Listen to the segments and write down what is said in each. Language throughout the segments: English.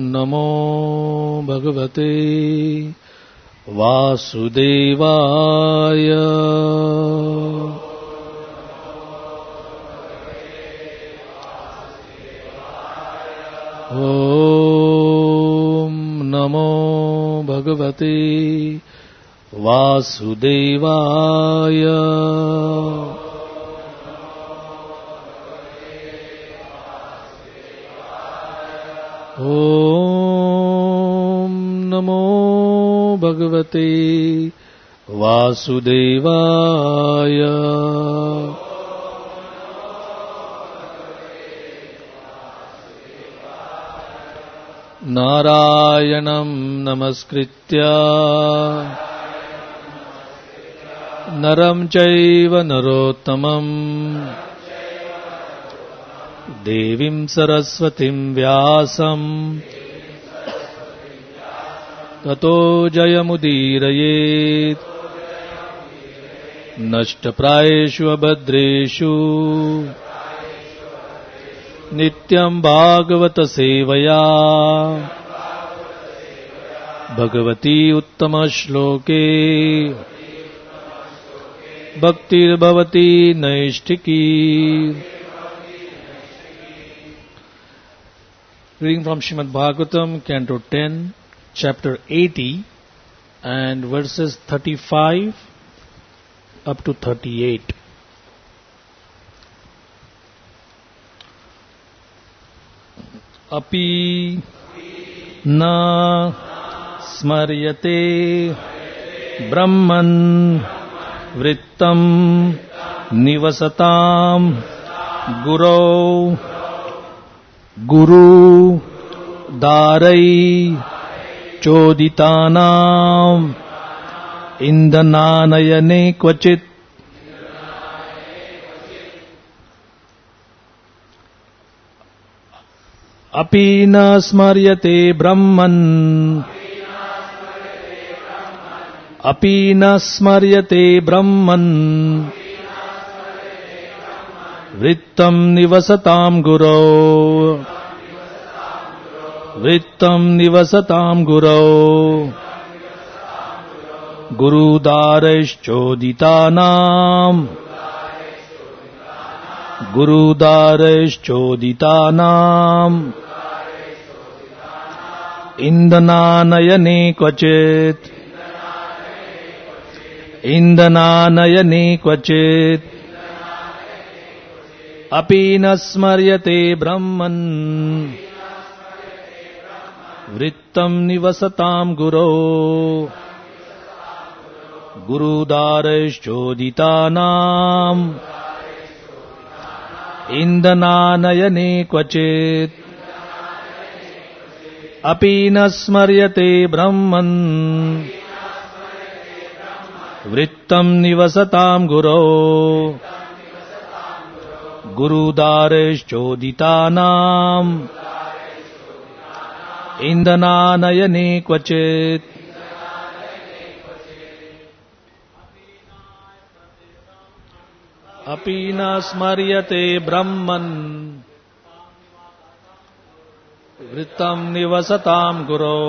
नमो भगवते वासुदेवाय। ॐ नमो भगवते वासुदेवाय। ॐ नमो भगवते वासुदेवाय। नारायणं नमस्कृत्य नरं चैव नरोत्तमं देवीं सरस्वतीं व्यासं ततो जयमुदीरयेत्। नष्टप्रायेषु अभद्रेषु नित्यं भागवत सेवया भगवती उत्तम श्लोके भक्तिर्भवती नैष्ठिकी। Reading from Srimad Bhagavatam, Canto 10, Chapter 80, and verses 35 up to 38. अपि न स्मर्यते ब्रह्मन् वृत्तं निवसतां गुरौ गुरुदारै चोदितानां इन्दनानयने क्वचित्। अपि न स्मर्यते ब्रह्मन् अपि न स्मर्यते ब्रह्मन् वृत्तं निवसतां गुरौ वृत्तं निवसतां गुरौ गुरुदारैश्चोदितानां इन्दनानयने क्वचित् इन्दनानयने क्वचित्। अपि न स्मर्यते ब्रह्मन् वृत्तं निवसतां गुरौ गुरुदारैश्चोदितानां इन्दनानयने क्वचित्। अपि न स्मर्यते ब्रह्मन् वृत्तं निवसतां गुरौ गुरुदारैश्चोदितानां इन्दनानयने क्वचित्। अपि न स्मर्यते ब्रह्मन् वृत्तं निवसतां गुरौ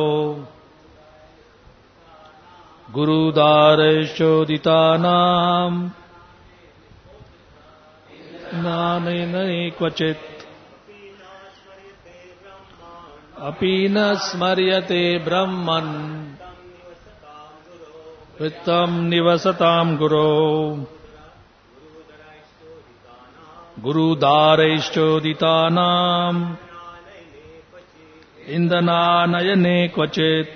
गुरुदारैश्चोदितानां इन्दनानयने क्वचित्। अपि न स्मर्यते ब्रह्मन् वृत्तं निवसतां गुरौ गुरुदारैश्चोदितानां इन्दनानयने क्वचित्।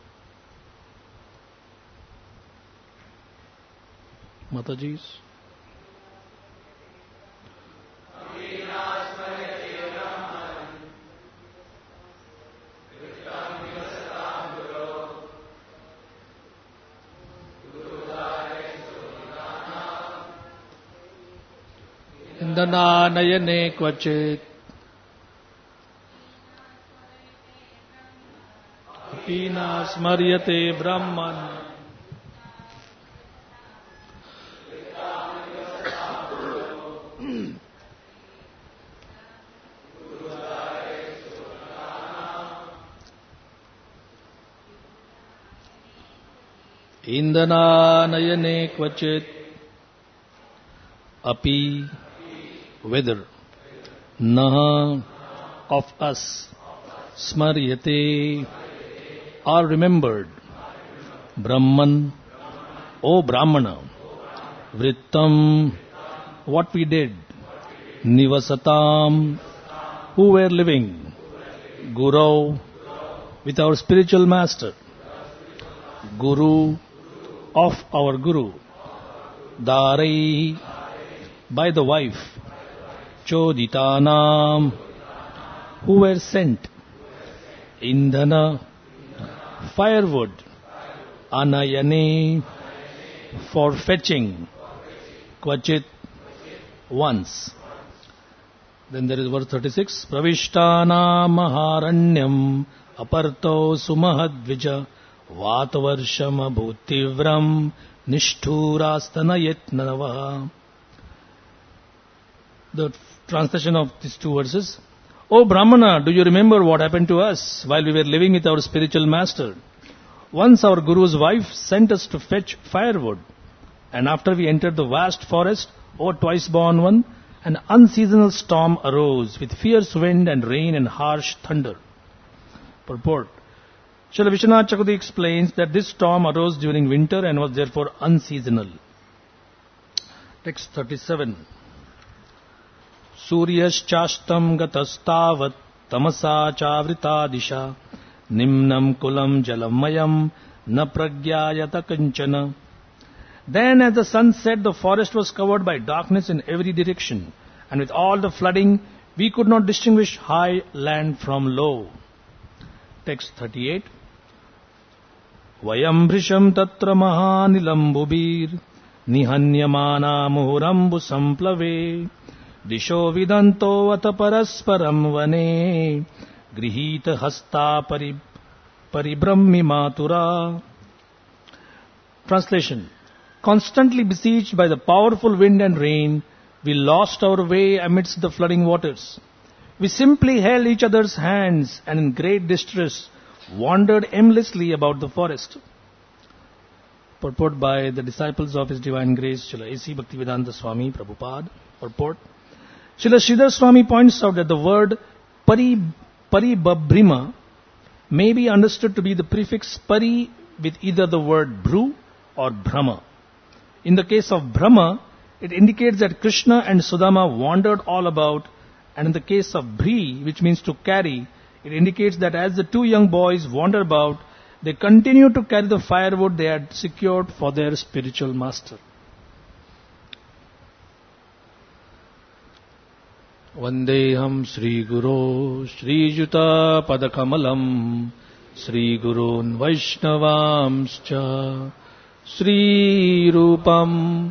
माताजी इन्दनानयने क्वचित्। अपि न स्मर्यते ब्रह्मन् Indananayane kvachit api whether naha of us smaryate are remembered Brahman, O Brahmana, Vrittam, what we did, Nivasatam, who were living, Guru, with our spiritual master, Guru, of our Guru, Darai, by the wife, Choditanam, who were sent, Indhana, firewood, Anayane, for fetching, Kvachit, once. Then there is verse 36, Pravishtana maharanyam aparto sumahadvija vatvarsham bhutivram nishthurastanayetnava. The translation of these two verses. O Brahmana, do you remember what happened to us while we were living with our spiritual master? Once our Guru's wife sent us to fetch firewood, and after we entered the vast forest, O twice-born one, an unseasonal storm arose with fierce wind and rain and harsh thunder. Purport. Srila Vishwanath Chakravarti explains that this storm arose during winter and was therefore unseasonal. Text 37. Suryaschastam gatastavat tamasa chavrita disha nimnam kulam jalamayam na pragyayata kanchana. Then as the sun set, the forest was covered by darkness in every direction, and with all the flooding, we could not distinguish high land from low. Text 38. Vayam bhrisham tatra mahanilam bubir nihanyamana muhurambu samplave disho vidanto vata parasparam vane grihita hasta paribrammi matura. Translation. Constantly besieged by the powerful wind and rain, we lost our way amidst the flooding waters. We simply held each other's hands and in great distress wandered aimlessly about the forest. Purport by the disciples of His Divine Grace, Srila A.C. Bhaktivedanta Swami Prabhupada. Purport. Srila Sridhar Swami points out that the word paribabrima may be understood to be the prefix pari with either the word bhru or brahma. In the case of Brahma, it indicates that Krishna and Sudama wandered all about, and in the case of Bhri, which means to carry, it indicates that as the two young boys wandered about, they continued to carry the firewood they had secured for their spiritual master. Vandeham Sri Guru Sri Juta Padakamalam Sri Gurun Vaishnavamscha Sri Rupam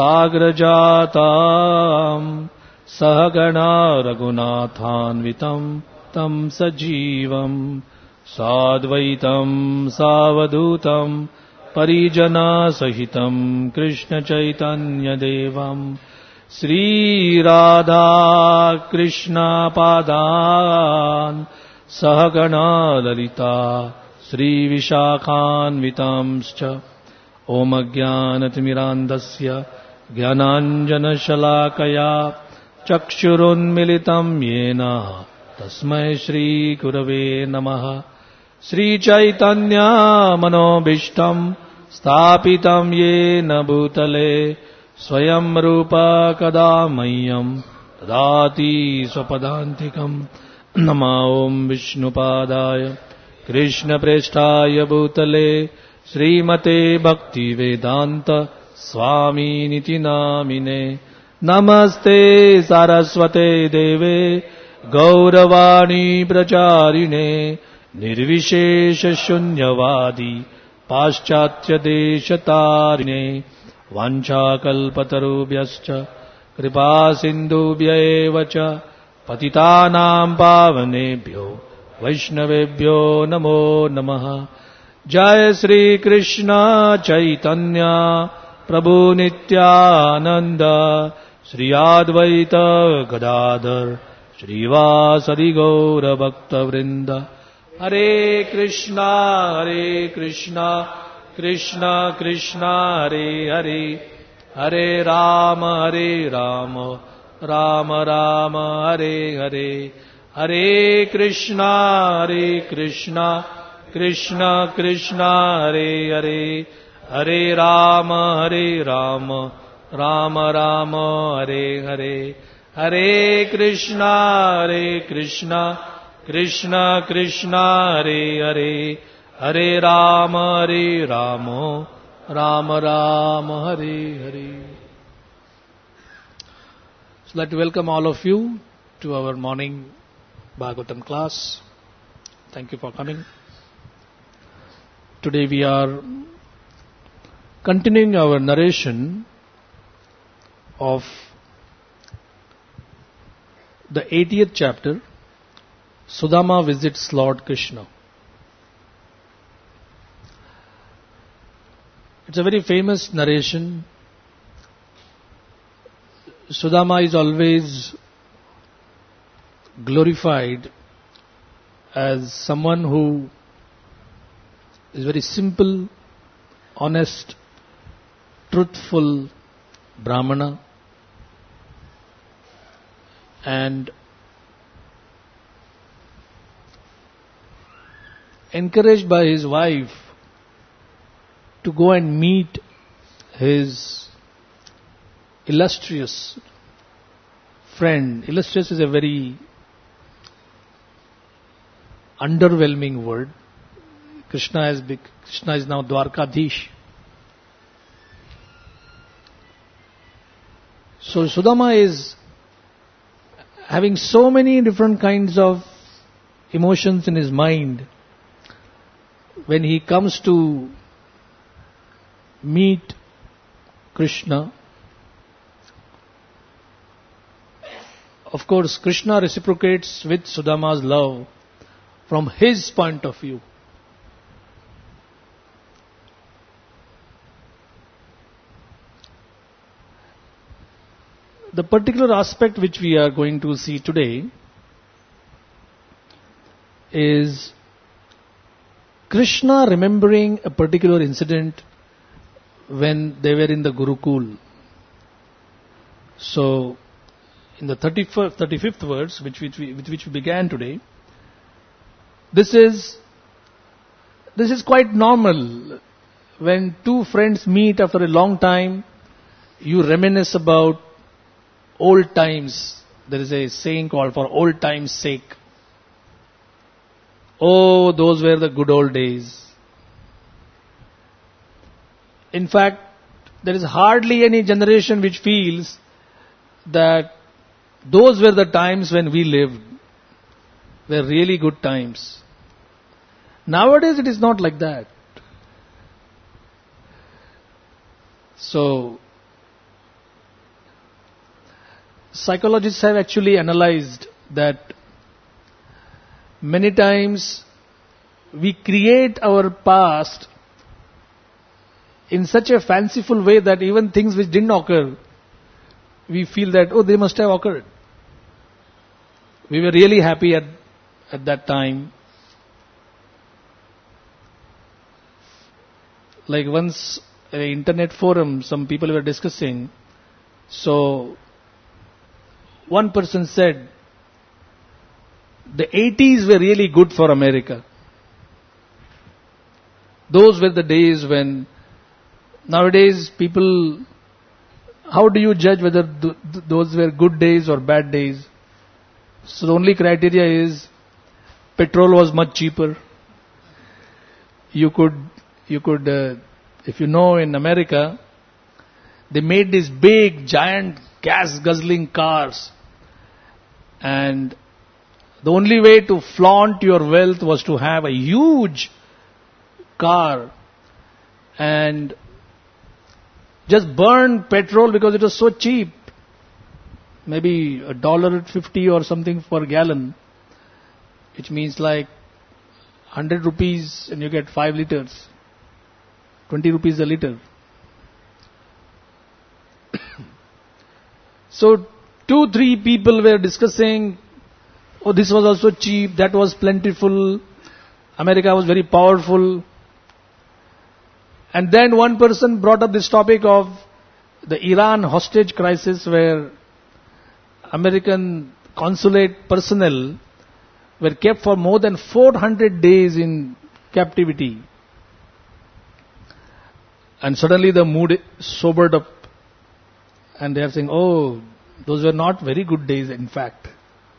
Sagrajatam Sahagana Raghunathanvitam Tam Sajivam Sadvaitam Savadutam Parijana Sahitam Krishna Chaitanya Devam Sri Radha Krishna Padan Sahagana Lalita Sri Vishakhanvitamscha Om Ajnanatimirandasya Jnananjana Shalakaya Chakshurunmilitam Yena Tasmai Shri Gurave Namaha Sri Chaitanya Manobishtam Stapitam Yena Bhutale Swayam Rupa Kadamayam Tadati Swapadantikam Nama Om Vishnupadaya Krishna Presthaya Bhutale Srimate Bhakti Vedanta Swami Niti Namine Namaste Saraswate Deve Gauravani Pracharine Nirvishesha Shunyavadi Paschatya Deshatarine Vancha Kalpatarubhyascha Kripa Sindhubhyaevacha Patitanam Pavanebhyo Vaishnavebhyo Namo Namaha Jai Sri Krishna Chaitanya Prabhu Nityananda Sri Advaita Gadadhar Srivasadi Gaura Bhakta Vrinda Hare Krishna Krishna Krishna Hare Hare, Hare Rama Rama Rama Hare Hare, Hare Krishna Krishna Krishna Hare Hare, Hare Rama Rama Rama Hare Hare, Hare Krishna Krishna Krishna Hare Hare, Hare Rama Rama Rama Hare Hare. So I'd like to welcome all of you to our morning Bhagavatam class. Thank you for coming. Today we are continuing our narration of the 80th chapter, Sudama visits Lord Krishna. It's a very famous narration. Sudama is always glorified as someone who is very simple, honest, truthful Brahmana, and encouraged by his wife to go and meet his illustrious friend. Illustrious is a very underwhelming word. Krishna is now Dwarkadhish. So Sudama is having so many different kinds of emotions in his mind when he comes to meet Krishna. Of course, Krishna reciprocates with Sudama's love from his point of view. The particular aspect which we are going to see today is Krishna remembering a particular incident when they were in the Gurukul. So, in the 35th verse, with which we began today, this is quite normal. When two friends meet after a long time, you reminisce about old times. There is a saying called for old times' sake. Oh, those were the good old days. In fact, there is hardly any generation which feels that those were the times when we lived, were really good times. Nowadays it is not like that. So, psychologists have actually analyzed that many times we create our past in such a fanciful way that even things which didn't occur, we feel that, oh, they must have occurred. We were really happy at that time. Like once, an internet forum, some people were discussing. So, one person said, the 80s were really good for America. Those were the days when, nowadays people, how do you judge whether those were good days or bad days? So the only criteria is, petrol was much cheaper. You could, if you know, in America, they made these big, giant, gas-guzzling cars. And the only way to flaunt your wealth was to have a huge car and just burn petrol because it was so cheap. Maybe $1.50 or something per gallon, which means like 100 rupees and you get 5 liters, 20 rupees a liter. So 2-3 people were discussing, oh, this was also cheap, that was plentiful, America was very powerful. And then one person brought up this topic of the Iran hostage crisis, where American consulate personnel were kept for more than 400 days in captivity. And suddenly the mood sobered up, and they are saying, oh, those were not very good days, in fact.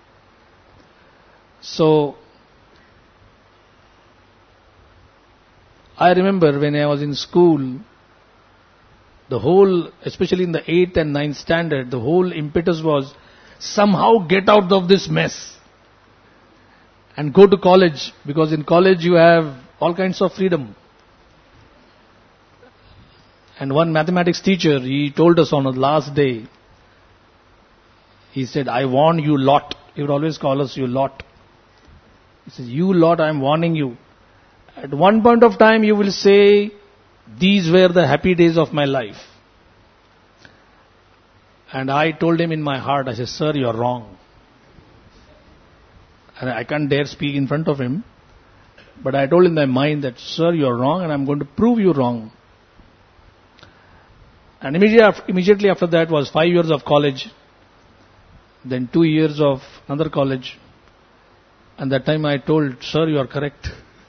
So, I remember when I was in school, the whole, especially in the 8th and 9th standard, the whole impetus was somehow get out of this mess and go to college, because in college you have all kinds of freedom. And one mathematics teacher, he told us on the last day, he said, I warn you lot. He would always call us you lot. He says, you lot, I am warning you. At one point of time you will say, these were the happy days of my life. And I told him in my heart, I said, sir, you are wrong. And I can't dare speak in front of him. But I told in my mind that, sir, you are wrong, and I am going to prove you wrong. And immediately after that was 5 years of college, then 2 years of another college. And that time I told, sir, you are correct.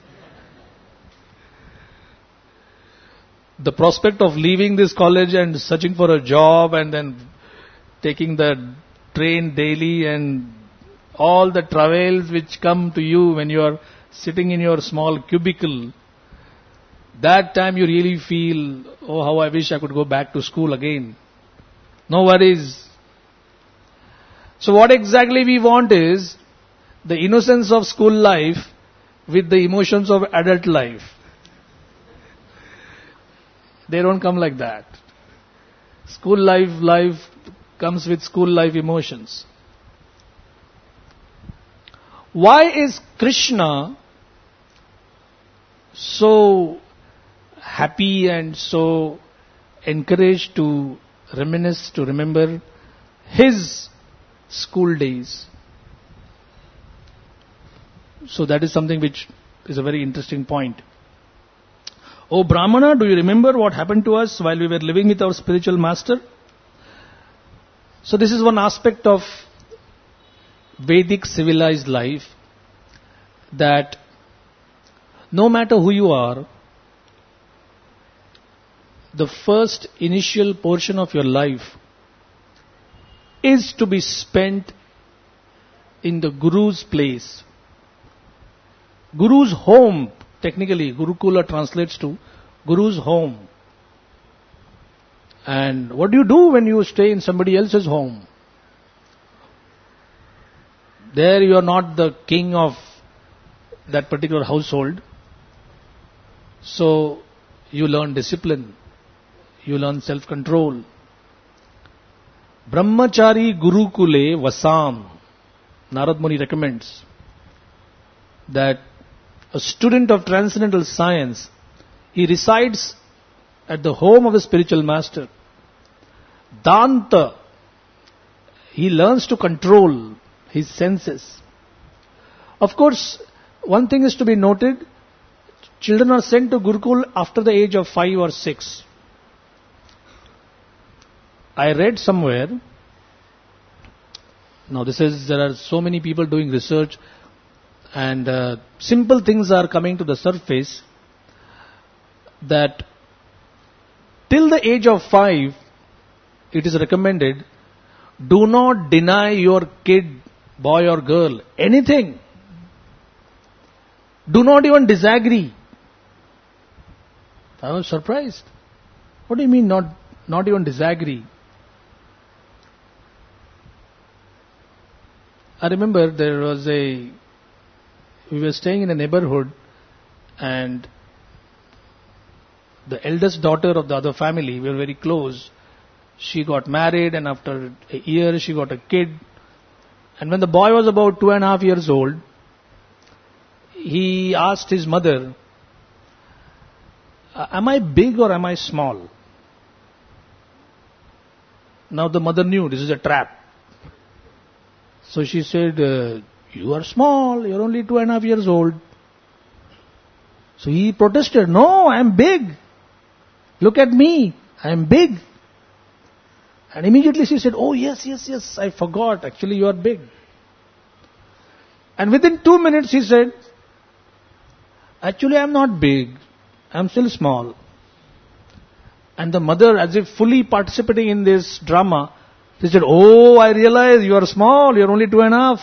The prospect of leaving this college and searching for a job and then taking the train daily and all the travails which come to you when you are sitting in your small cubicle, that time you really feel, oh, how I wish I could go back to school again. No worries. So what exactly we want is the innocence of school life with the emotions of adult life. They don't come like that. School life comes with school life emotions. Why is Krishna so happy and so encouraged to reminisce, to remember his school days? So that is something which is a very interesting point. Oh Brahmana, do you remember what happened to us while we were living with our spiritual master? So this is one aspect of Vedic civilized life, that no matter who you are, the first initial portion of your life is to be spent in the Guru's place. Guru's home, technically, Gurukula translates to Guru's home. And what do you do when you stay in somebody else's home? There you are not the king of that particular household. So you learn discipline. You learn self-control. Brahmachari Gurukule Vasam. Narad Muni recommends that a student of transcendental science, he resides at the home of a spiritual master. Danta, he learns to control his senses. Of course, one thing is to be noted, children are sent to Gurukul after the age of 5 or 6. I read somewhere, now there are so many people doing research, and simple things are coming to the surface, that till the age of 5, it is recommended, do not deny your kid, boy or girl, anything. Do not even disagree. I was surprised. What do you mean not even disagree? I remember we were staying in a neighborhood, and the eldest daughter of the other family, we were very close. She got married, and after a year she got a kid. And when the boy was about 2.5 years old, he asked his mother, am I big or am I small? Now the mother knew this is a trap. So she said, you are small, you are only 2.5 years old. So he protested, no, I am big. Look at me, I am big. And immediately she said, oh yes, yes, yes, I forgot, actually you are big. And within 2 minutes he said, actually I am not big, I am still small. And the mother, as if fully participating in this drama, she said, oh, I realize you are small, you are only 2.5.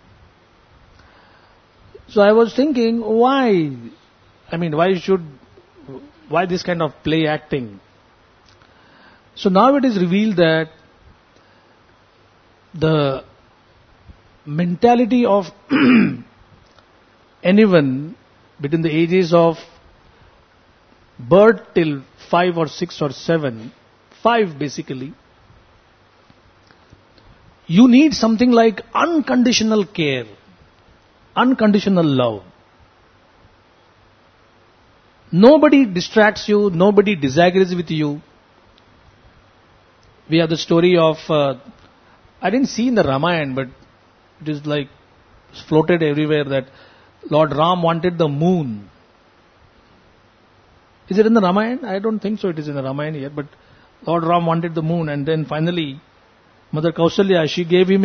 So I was thinking, why? I mean, why this kind of play acting? So now it is revealed that the mentality of anyone between the ages of birth till 5 or 6 or 7, 5 basically, you need something like unconditional care, unconditional love. Nobody distracts you, nobody disagrees with you. We have the story of, I didn't see in the Ramayana, but it is like floated everywhere that Lord Ram wanted the moon. Is it in the Ramayana? I don't think so it is in the Ramayana here, but Lord Ram wanted the moon, and then finally Mother Kausalya, she gave him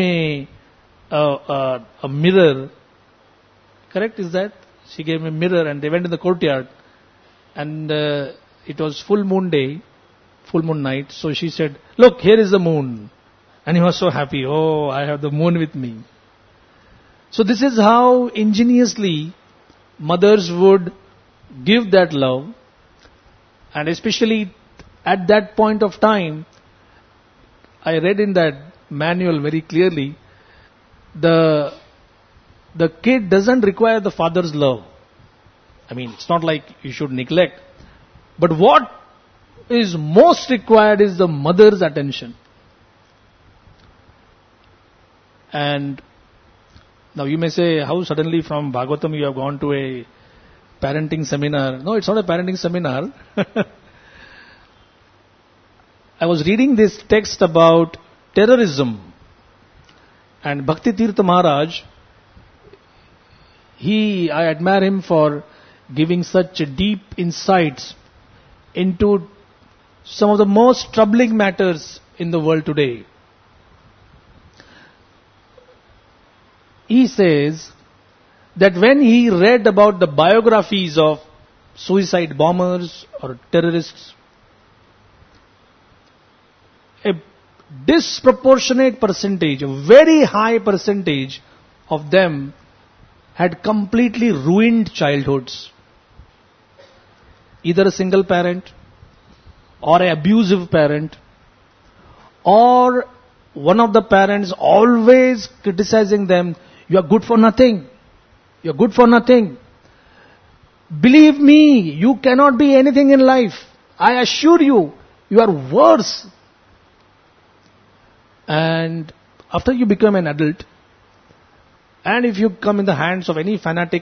a mirror. Correct, is that? She gave him a mirror and they went in the courtyard, and it was full moon day, full moon night, so she said, look, here is the moon. And he was so happy, oh, I have the moon with me. So this is how ingeniously mothers would give that love, and especially at that point of time, I read in that manual very clearly, the kid doesn't require the father's love. I mean, it's not like you should neglect. But what is most required is the mother's attention. And now you may say, how suddenly from Bhagavatam you have gone to a parenting seminar? No, it's not a parenting seminar. I was reading this text about terrorism, and Bhakti Tirtha Maharaj, I admire him for giving such deep insights into some of the most troubling matters in the world today. He says that when he read about the biographies of suicide bombers or terrorists, a disproportionate percentage, a very high percentage of them had completely ruined childhoods. Either a single parent, or an abusive parent, or one of the parents always criticizing them, you are good for nothing, you are good for nothing. Believe me, you cannot be anything in life. I assure you, you are worse. And after you become an adult, and if you come in the hands of any fanatic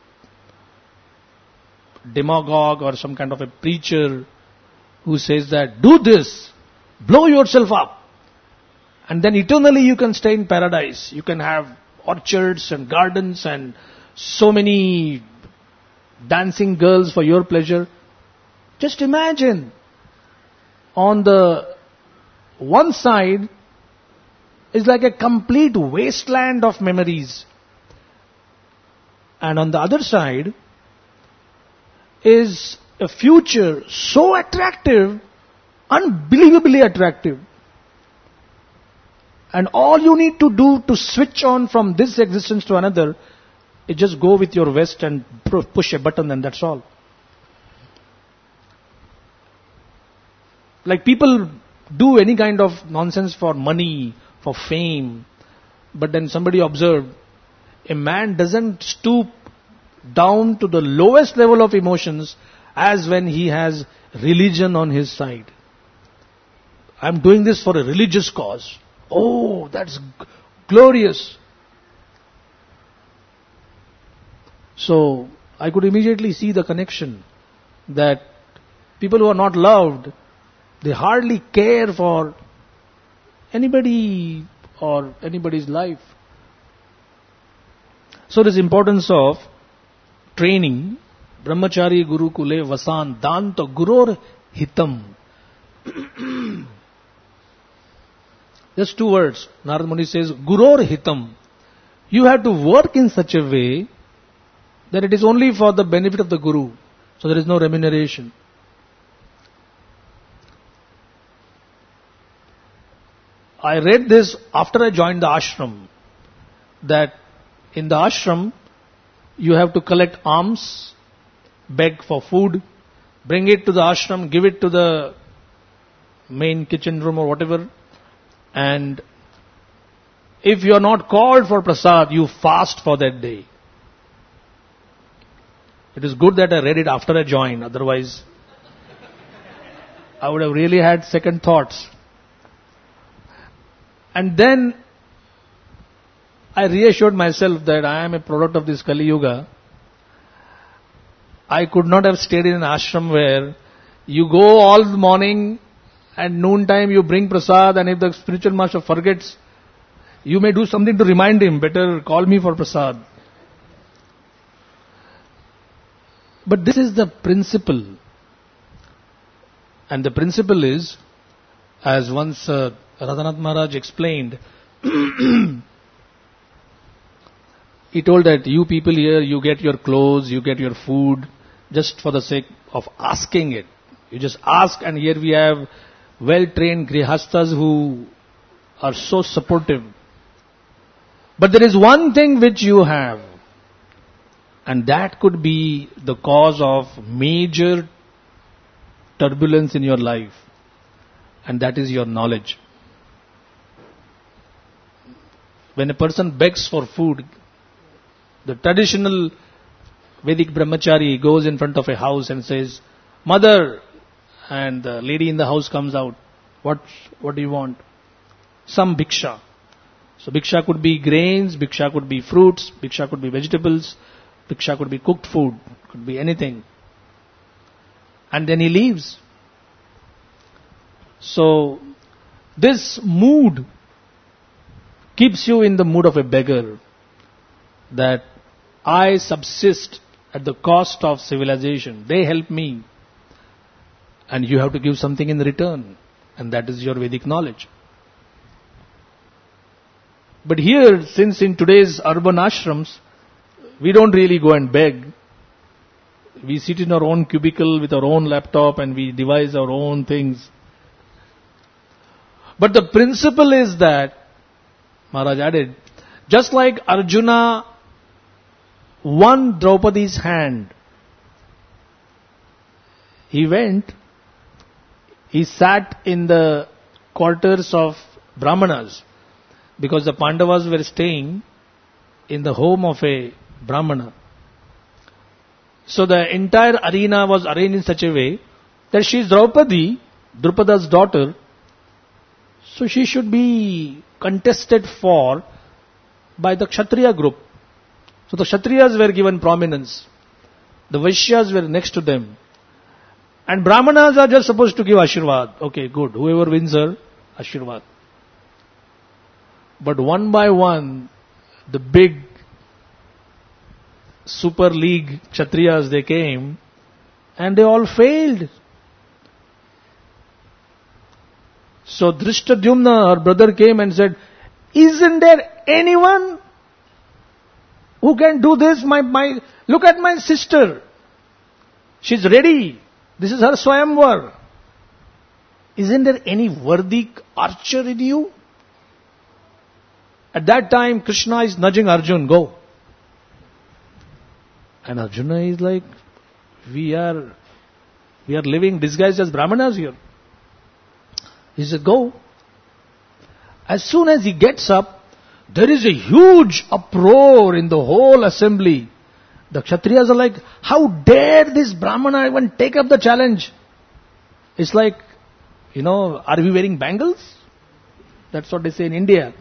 demagogue or some kind of a preacher who says that, do this, blow yourself up, and then eternally you can stay in paradise. You can have orchards and gardens and so many dancing girls for your pleasure. Just imagine, on the one side is like a complete wasteland of memories, and on the other side is a future so attractive, unbelievably attractive. And all you need to do to switch on from this existence to another is just go with your vest and push a button, and that's all. Like people do any kind of nonsense for money, for fame, but then somebody observed, a man doesn't stoop down to the lowest level of emotions as when he has religion on his side. I'm doing this for a religious cause. Oh, that's glorious. So I could immediately see the connection that people who are not loved, they hardly care for anybody or anybody's life. So this importance of training, brahmachari gurukule vasan danto guror hitam. Just two words. Narad Muni says, Guror hitam. You have to work in such a way that it is only for the benefit of the Guru. So there is no remuneration. I read this after I joined the ashram, that in the ashram, you have to collect alms, beg for food, bring it to the ashram, give it to the main kitchen room or whatever, and if you are not called for prasad, you fast for that day. It is good that I read it after I joined, otherwise I would have really had second thoughts. And then I reassured myself that I am a product of this Kali Yuga. I could not have stayed in an ashram where you go all the morning and noontime you bring prasad, and if the spiritual master forgets, you may do something to remind him, better call me for prasad. But this is the principle. And the principle is, as once Radhanath Maharaj explained, he told that you people here, you get your clothes, you get your food, just for the sake of asking it. You just ask, and here we have well-trained grihasthas who are so supportive. But there is one thing which you have, and that could be the cause of major turbulence in your life, and that is your knowledge. When a person begs for food, the traditional Vedic brahmachari goes in front of a house and says, Mother, and the lady in the house comes out. What do you want? Some bhiksha. So bhiksha could be grains, bhiksha could be fruits, bhiksha could be vegetables, bhiksha could be cooked food, could be anything. And then he leaves. So this mood keeps you in the mood of a beggar, that I subsist at the cost of civilization. They help me. And you have to give something in return. And that is your Vedic knowledge. But here, since in today's urban ashrams, we don't really go and beg. We sit in our own cubicle with our own laptop and we devise our own things. But the principle is that, Maharaj added, just like Arjuna won Draupadi's hand, he went, he sat in the quarters of Brahmanas, because the Pandavas were staying in the home of a Brahmana. So the entire arena was arranged in such a way that she is Draupadi, Drupada's daughter, so she should be contested for by the Kshatriya group. So the Kshatriyas were given prominence. The Vaishyas were next to them. And Brahmanas are just supposed to give Ashirvad. Okay, good. Whoever wins her, Ashirvad. But one by one, the big Super League Kshatriyas, they came and they all failed. So Drishtadyumna, her brother, came and said, isn't there anyone who can do this? Look at my sister. She's ready. This is her Swayamvar. Isn't there any worthy archer in you? At that time, Krishna is nudging Arjun, go. And Arjuna is like, we are living disguised as Brahmanas here. He said, go. As soon as he gets up, there is a huge uproar in the whole assembly. The Kshatriyas are like, how dare this Brahmana even take up the challenge? It's like, are we wearing bangles? That's what they say in India.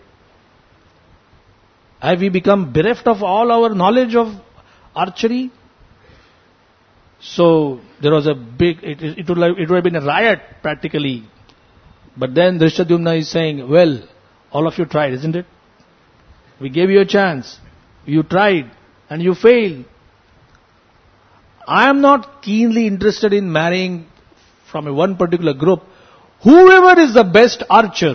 Have we become bereft of all our knowledge of archery? So there was a big, it would have been a riot practically. But then Drishtadyumna is saying, well, all of you tried, isn't it? We gave you a chance. You tried and you failed. I am not keenly interested in marrying from a one particular group, whoever is the best archer.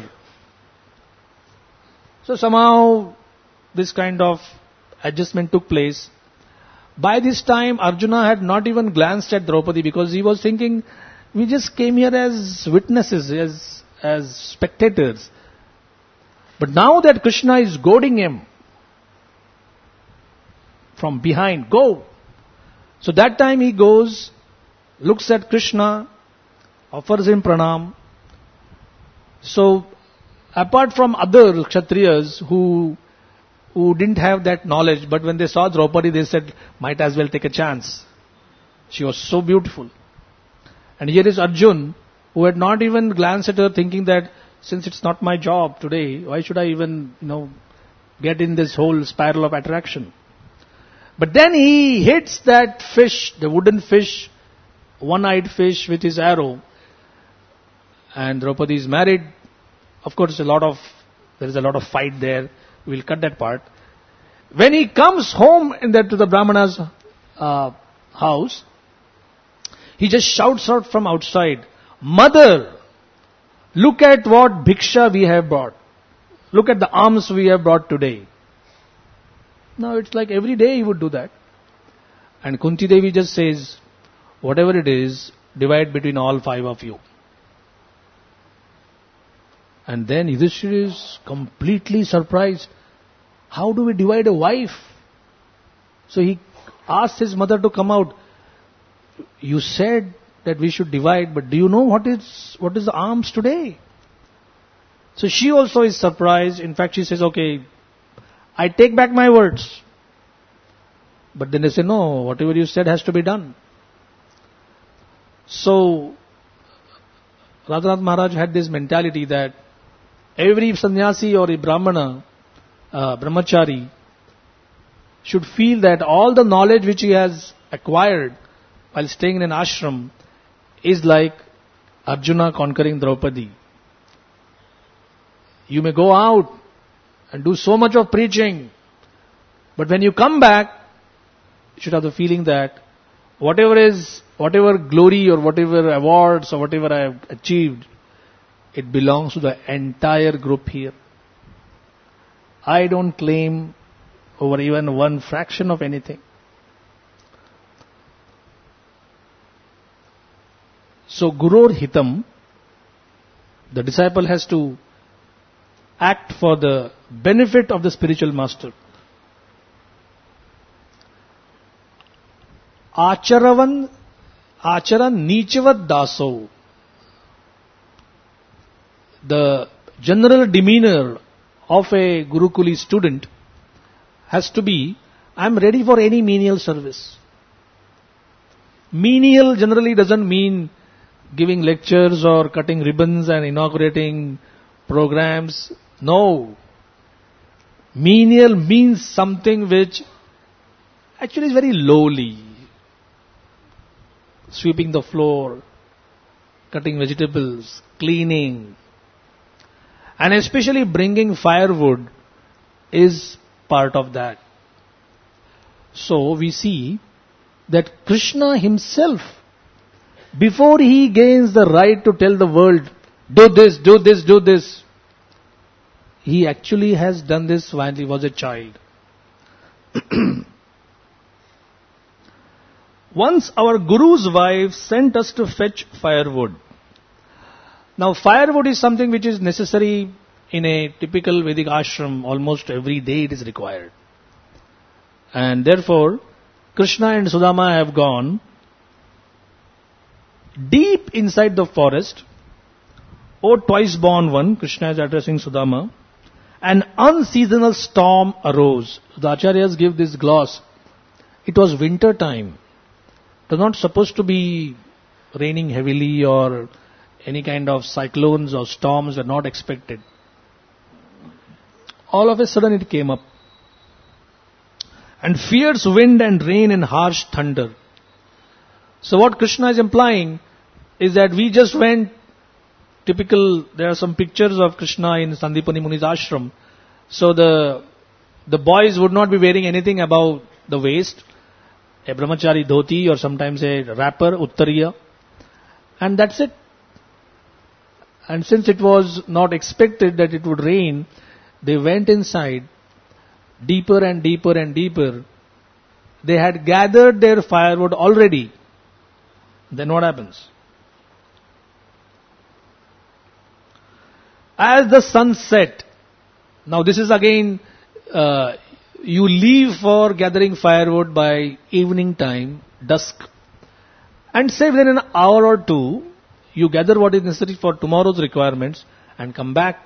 So somehow this kind of adjustment took place. By this time, Arjuna had not even glanced at Draupadi because he was thinking, we just came here as witnesses, as spectators. But now that Krishna is goading him from behind, go. So that time he goes, looks at Krishna, offers him pranam. So apart from other Kshatriyas who didn't have that knowledge, but when they saw Draupadi, they said, might as well take a chance. She was so beautiful. And here is Arjun, who had not even glanced at her, thinking that since it's not my job today, why should I even, get in this whole spiral of attraction? But then he hits that fish, the wooden fish, one-eyed fish with his arrow. And Draupadi is married. Of course, there is a lot of fight there. We'll cut that part. When he comes home to the Brahmana's house, he just shouts out from outside, Mother, look at what bhiksha we have brought. Look at the alms we have brought today. Now it's like every day he would do that. And Kunti Devi just says, whatever it is, divide between all 5 of you. And then Yudhishthira is completely surprised. How do we divide a wife? So he asked his mother to come out. You said that we should divide, but do you know what is the alms today? So she also is surprised. In fact, she says, okay, I take back my words. But then they say, no, whatever you said has to be done. So Raghunath Maharaj had this mentality that every sannyasi or a brahmana, brahmachari, should feel that all the knowledge which he has acquired while staying in an ashram is like Arjuna conquering Draupadi. You may go out and do so much of preaching, but when you come back, you should have the feeling that whatever glory or whatever awards or whatever I have achieved, it belongs to the entire group here. I don't claim over even one fraction of anything. So Gurur Hitam, the disciple has to act for the benefit of the spiritual master. Acharan Nichavad Daso. The general demeanor of a Gurukuli student has to be, I am ready for any menial service. Menial generally doesn't mean giving lectures or cutting ribbons and inaugurating programs. No. Menial means something which actually is very lowly. Sweeping the floor, cutting vegetables, cleaning, and especially bringing firewood is part of that. So we see that Krishna himself, before he gains the right to tell the world, do this, do this, do this, he actually has done this while he was a child. Once our Guru's wife sent us to fetch firewood. Now firewood is something which is necessary in a typical Vedic ashram. Almost every day it is required. And therefore, Krishna and Sudama have gone deep inside the forest. O twice born one, Krishna is addressing Sudama. An unseasonal storm arose. The Acharyas give this gloss. It was winter time. It was not supposed to be raining heavily or any kind of cyclones or storms were not expected. All of a sudden it came up. And fierce wind and rain and harsh thunder. So what Krishna is implying is that we just went there are some pictures of Krishna in Sandipani Muni's ashram. So the boys would not be wearing anything above the waist. A brahmachari dhoti or sometimes a wrapper, uttariya. And that's it. And since it was not expected that it would rain, they went inside deeper and deeper and deeper. They had gathered their firewood already. Then what happens? As the sun set, now this is again, you leave for gathering firewood by evening time, dusk, and say within an hour or two, you gather what is necessary for tomorrow's requirements and come back.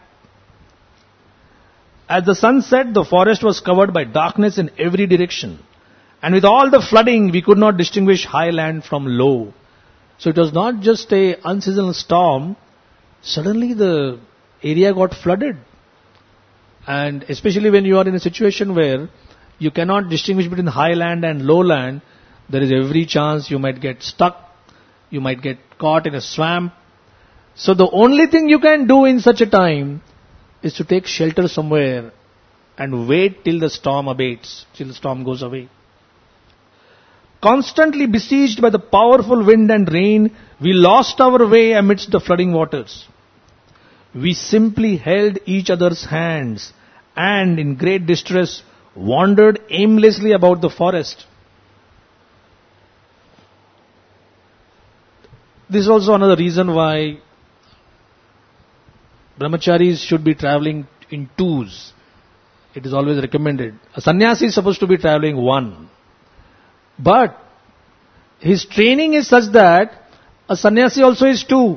As the sun set, the forest was covered by darkness in every direction. And with all the flooding, we could not distinguish high land from low. So it was not just a unseasonal storm. Suddenly the area got flooded. And especially when you are in a situation where you cannot distinguish between high land and low land, there is every chance you might get stuck, you might get caught in a swamp. So the only thing you can do in such a time is to take shelter somewhere and wait till the storm abates, till the storm goes away. Constantly besieged by the powerful wind and rain, we lost our way amidst the flooding waters. We simply held each other's hands and in great distress wandered aimlessly about the forest. This is also another reason why brahmacharis should be traveling in twos. It is always recommended. A sannyasi is supposed to be traveling one. But his training is such that a sannyasi also is two.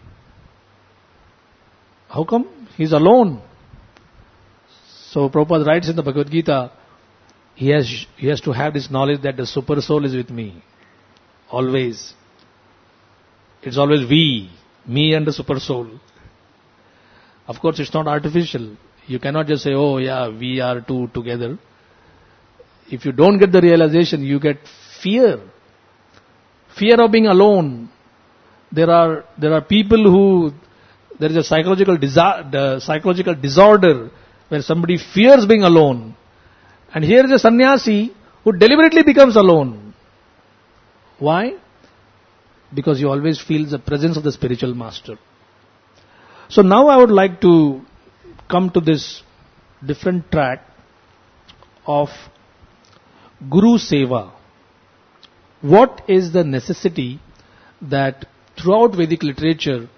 How come? He is alone. So Prabhupada writes in the Bhagavad Gita, he has to have this knowledge that the super soul is with me. Always. It's always we, me and the super soul. Of course, it's not artificial. You cannot just say, oh yeah, we are two together. If you don't get the realization, you get fear. Fear of being alone. There are people who, there is a psychological disorder where somebody fears being alone. And here is a sannyasi who deliberately becomes alone. Why? Because he always feels the presence of the spiritual master. So now I would like to come to this different track of Guru Seva. What is the necessity that throughout Vedic literature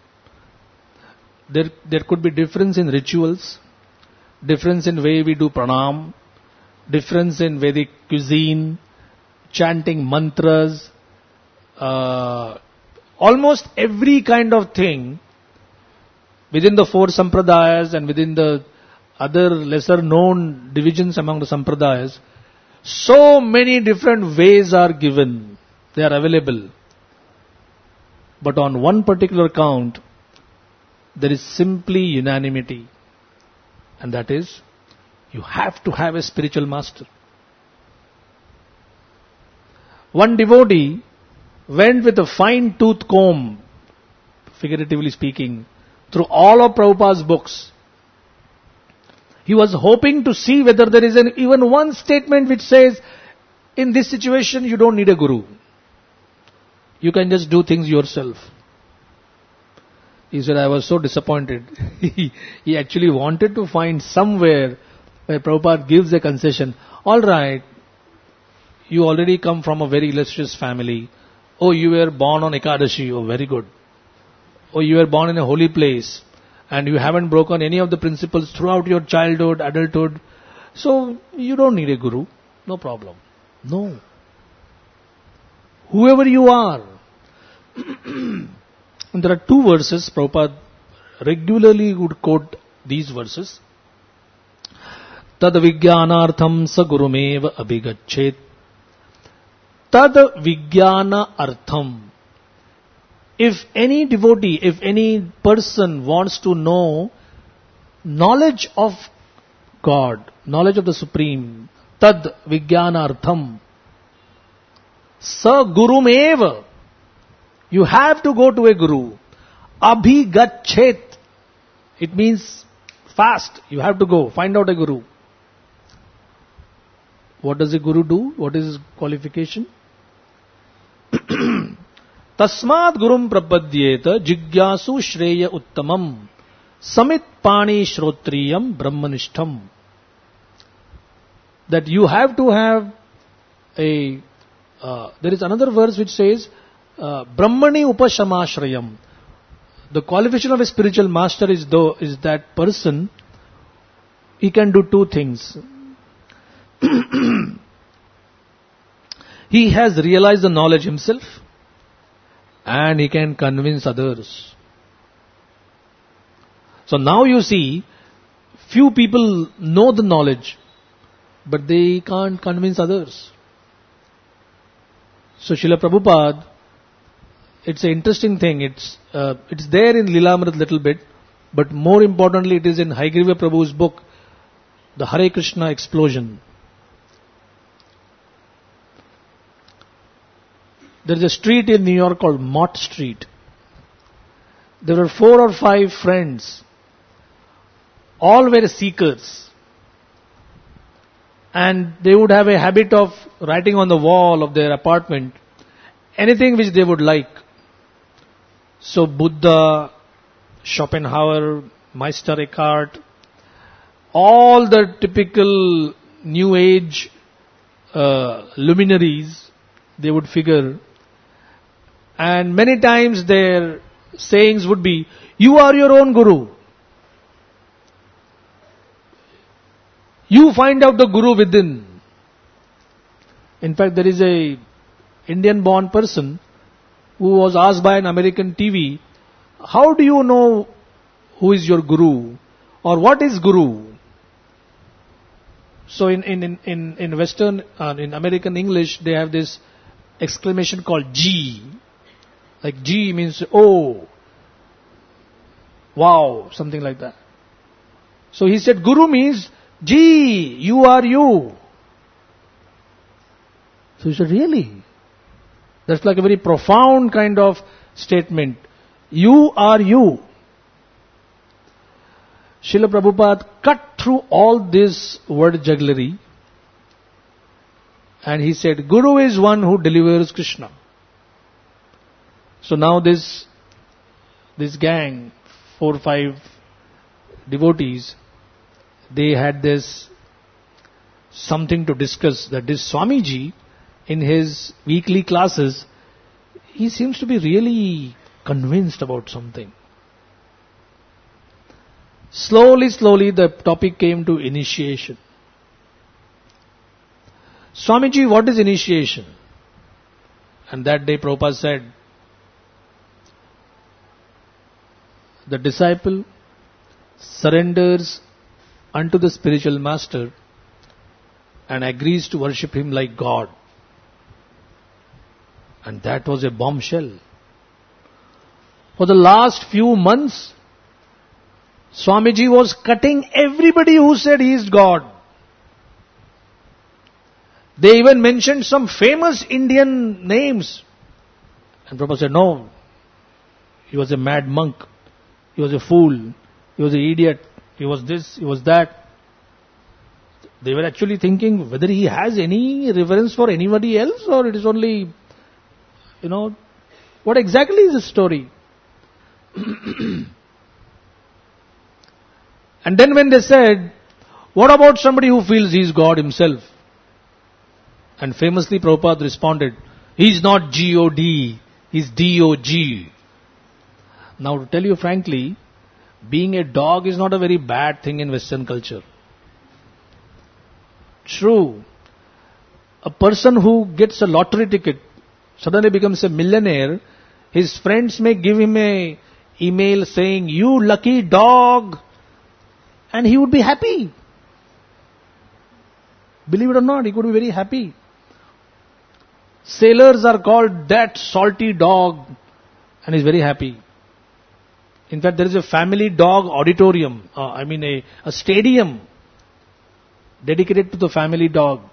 there could be difference in rituals, difference in way we do pranam, difference in Vedic cuisine, chanting mantras, almost every kind of thing within the four sampradayas and within the other lesser known divisions among the sampradayas. So many different ways are given. They are available. But on one particular count, there is simply unanimity. And that is, you have to have a spiritual master. One devotee went with a fine-tooth comb, figuratively speaking, through all of Prabhupada's books. He was hoping to see whether there is even one statement which says, in this situation you don't need a guru. You can just do things yourself. He said, I was so disappointed. He actually wanted to find somewhere where Prabhupada gives a concession. All right, you already come from a very illustrious family. Oh, you were born on Ekadashi. Oh, very good. Oh, you were born in a holy place. And you haven't broken any of the principles throughout your childhood, adulthood. So, you don't need a guru. No problem. No. Whoever you are. And there are two verses, Prabhupada regularly would quote these verses. Tad vijnanartham sa gurumeva abhigachet. Tad vijnana artham. If any devotee, if any person wants to know knowledge of God, knowledge of the Supreme, tad vijnanartham, sa gurumeva, you have to go to a guru. Abhigachet, it means fast. You have to go, find out a guru. What does a guru do? What is his qualification? Tad Tasmad gurum prapadyeta jigyasu shreya uttamam samit pani shrotriyam brahmanishtam. That you have to have there is another verse which says, Brahmani upashamashrayam. The qualification of a spiritual master is that person, he can do two things. He has realized the knowledge himself, and he can convince others. So now you see, few people know the knowledge, but they can't convince others. So Srila Prabhupada, it's an interesting thing. It's there in Lilamrit little bit, but more importantly, it is in Haigriva Prabhu's book, The Hare Krishna Explosion. There is a street in New York called Mott Street. There were 4 or 5 friends. All were seekers. And they would have a habit of writing on the wall of their apartment anything which they would like. So Buddha, Schopenhauer, Meister Eckhart, all the typical New Age luminaries, they would figure. And many times their sayings would be, you are your own guru. You find out the guru within. In fact, there is a Indian-born person who was asked by an American TV, how do you know who is your guru? Or what is guru? So in Western, in American English, they have this exclamation called G. Like G means, oh, wow, something like that. So he said, guru means, Gee, you are you. So he said, really? That's like a very profound kind of statement. You are you. Srila Prabhupada cut through all this word jugglery and he said, Guru is one who delivers Krishna. So now this gang, 4 or 5 devotees, they had this something to discuss, that this Swamiji in his weekly classes, he seems to be really convinced about something. Slowly the topic came to initiation. Swamiji, what is initiation? And that day Prabhupada said, the disciple surrenders unto the spiritual master and agrees to worship him like God. And that was a bombshell. For the last few months, Swamiji was cutting everybody who said he is God. They even mentioned some famous Indian names. And Prabhupada said, no, he was a mad monk, he was a fool, he was an idiot, he was this, he was that. They were actually thinking whether he has any reverence for anybody else or it is only, what exactly is the story? And then when they said, what about somebody who feels he is God himself? And famously Prabhupada responded, he is not G-O-D, he is D-O-G. Now to tell you frankly, being a dog is not a very bad thing in Western culture. True, a person who gets a lottery ticket suddenly becomes a millionaire, his friends may give him a email saying, you lucky dog, and he would be happy. Believe it or not, he could be very happy. Sailors are called that salty dog, and he's very happy. In fact, there is a family dog auditorium, a stadium dedicated to the family dog.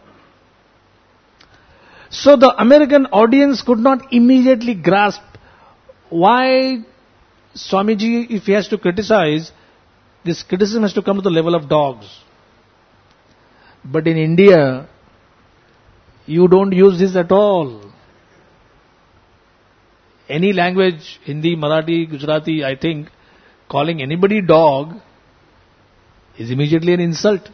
So the American audience could not immediately grasp why Swamiji, if he has to criticize, this criticism has to come to the level of dogs. But in India, you don't use this at all. any language, Hindi, Marathi, Gujarati, I think, calling anybody dog is immediately an insult.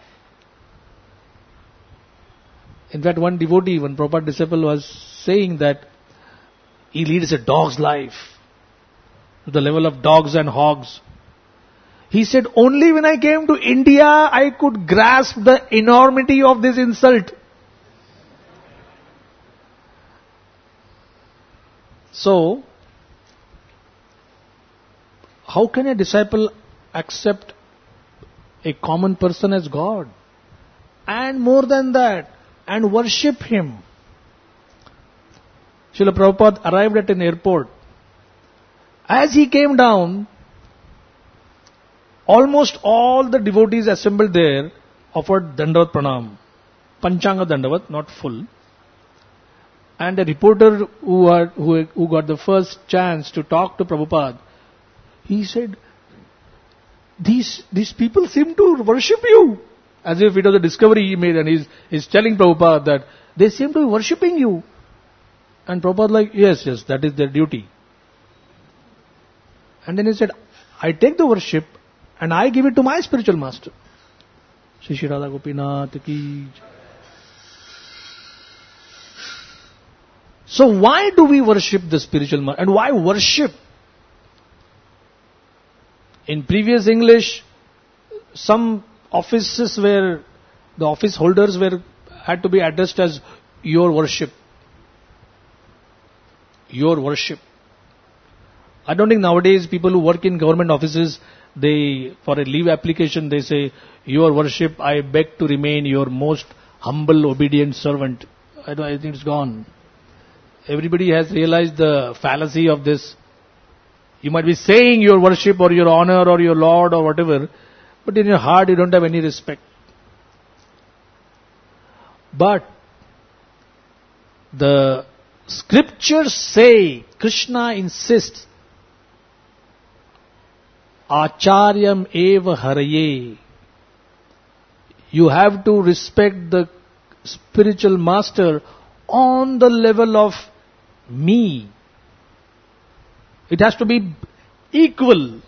In fact, one devotee, one Prabhupada disciple was saying that he leads a dog's life to the level of dogs and hogs. He said, only when I came to India, I could grasp the enormity of this insult. So, how can a disciple accept a common person as God? And more than that, and worship Him. Srila Prabhupada arrived at an airport. As he came down, almost all the devotees assembled there offered Dandavat Pranam. Panchanga Dandavat, not full. And a reporter who got the first chance to talk to Prabhupada, he said, these people seem to worship you. As if it was a discovery he made, and he's telling Prabhupada that they seem to be worshipping you. And Prabhupada like, yes, that is their duty. And then he said, I take the worship and I give it to my spiritual master. Shri Shri Radha Gopinath ki. So why do we worship the spiritual master? And why worship? In previous English, some offices where the office holders had to be addressed as your worship. Your worship. I don't think nowadays people who work in government offices, for a leave application, they say, your worship, I beg to remain your most humble, obedient servant. I think it's gone. Everybody has realized the fallacy of this. You might be saying your worship or your honor or your Lord or whatever, but in your heart you don't have any respect. But the scriptures say, Krishna insists, Acharyam eva haraye. You have to respect the spiritual master on the level of me. It has to be equal.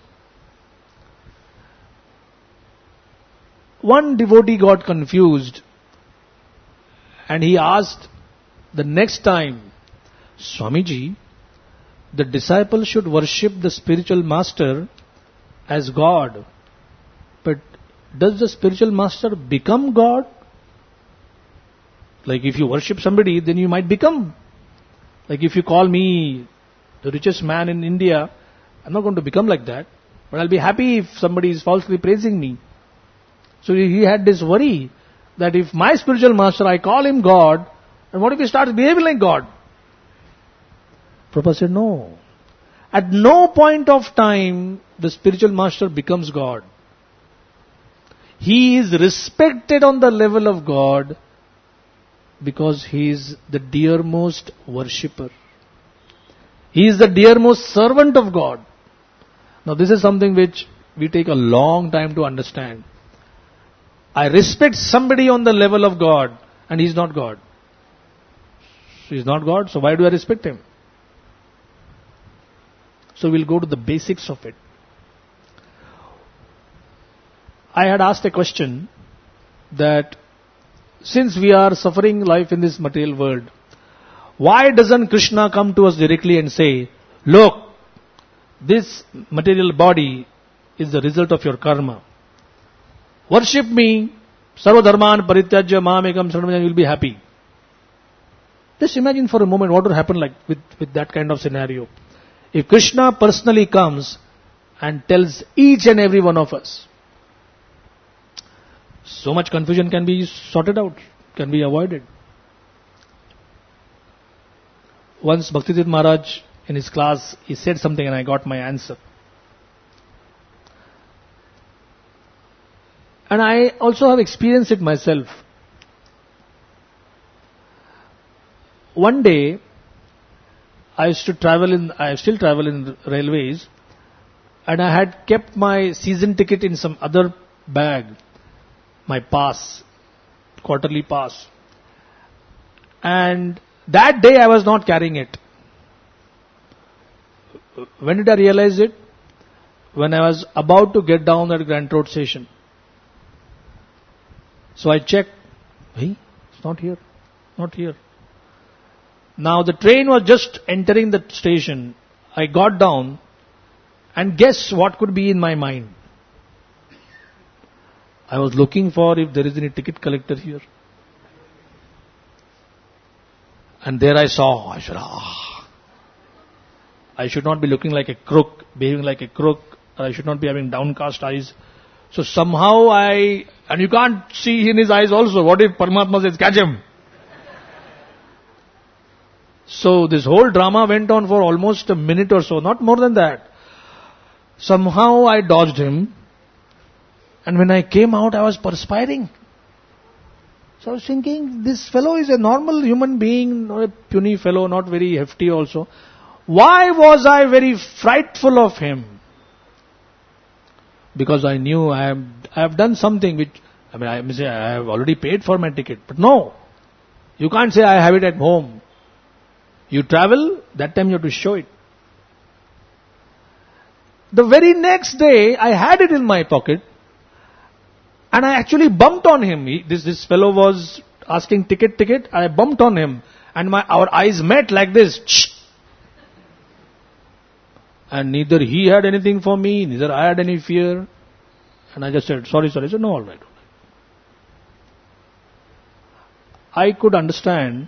One devotee got confused and he asked the next time, Swamiji, the disciple should worship the spiritual master as God, but does the spiritual master become God? Like if you worship somebody, then you might become. Like if you call me the richest man in India, I'm not going to become like that, but I'll be happy if somebody is falsely praising me. So he had this worry that if my spiritual master, I call him God, and what if he starts behaving like God? Prabhupada said, no. At no point of time the spiritual master becomes God. He is respected on the level of God because he is the dearmost worshipper. He is the dearmost servant of God. Now this is something which we take a long time to understand. I respect somebody on the level of God and he is not God. So he is not God, so why do I respect him? So we'll go to the basics of it. I had asked a question that since we are suffering life in this material world, why doesn't Krishna come to us directly and say, look, this material body is the result of your karma. Worship me, sarva dharman parityajya mamekam saranam, you will be happy. Just imagine for a moment what would happen like with that kind of scenario. If Krishna personally comes and tells each and every one of us, so much confusion can be sorted out, can be avoided. Once Bhaktivedanta Maharaj in his class, he said something and I got my answer. And I also have experienced it myself. One day, I still travel in railways, and I had kept my season ticket in some other bag, my pass, quarterly pass. And that day I was not carrying it. When did I realize it? When I was about to get down at Grand Road station. So I checked. Hey, it's not here. Not here. Now the train was just entering the station. I got down, and guess what could be in my mind? I was looking for if there is any ticket collector here. And there I saw, I should not be looking like a crook, behaving like a crook, or I should not be having downcast eyes. So somehow and you can't see in his eyes also, what if Paramatma says, catch him? So this whole drama went on for almost a minute or so, not more than that. Somehow I dodged him, and when I came out, I was perspiring. So I was thinking, this fellow is a normal human being, not a puny fellow, not very hefty also. Why was I very frightful of him? Because I knew I have done something which, I may say I have already paid for my ticket. But no, you can't say I have it at home. You travel, that time you have to show it. The very next day, I had it in my pocket, and I actually bumped on him. This fellow was asking ticket, I bumped on him, and our eyes met like this. And neither he had anything for me, neither I had any fear. And I just said, sorry. He said, no, all right. I could understand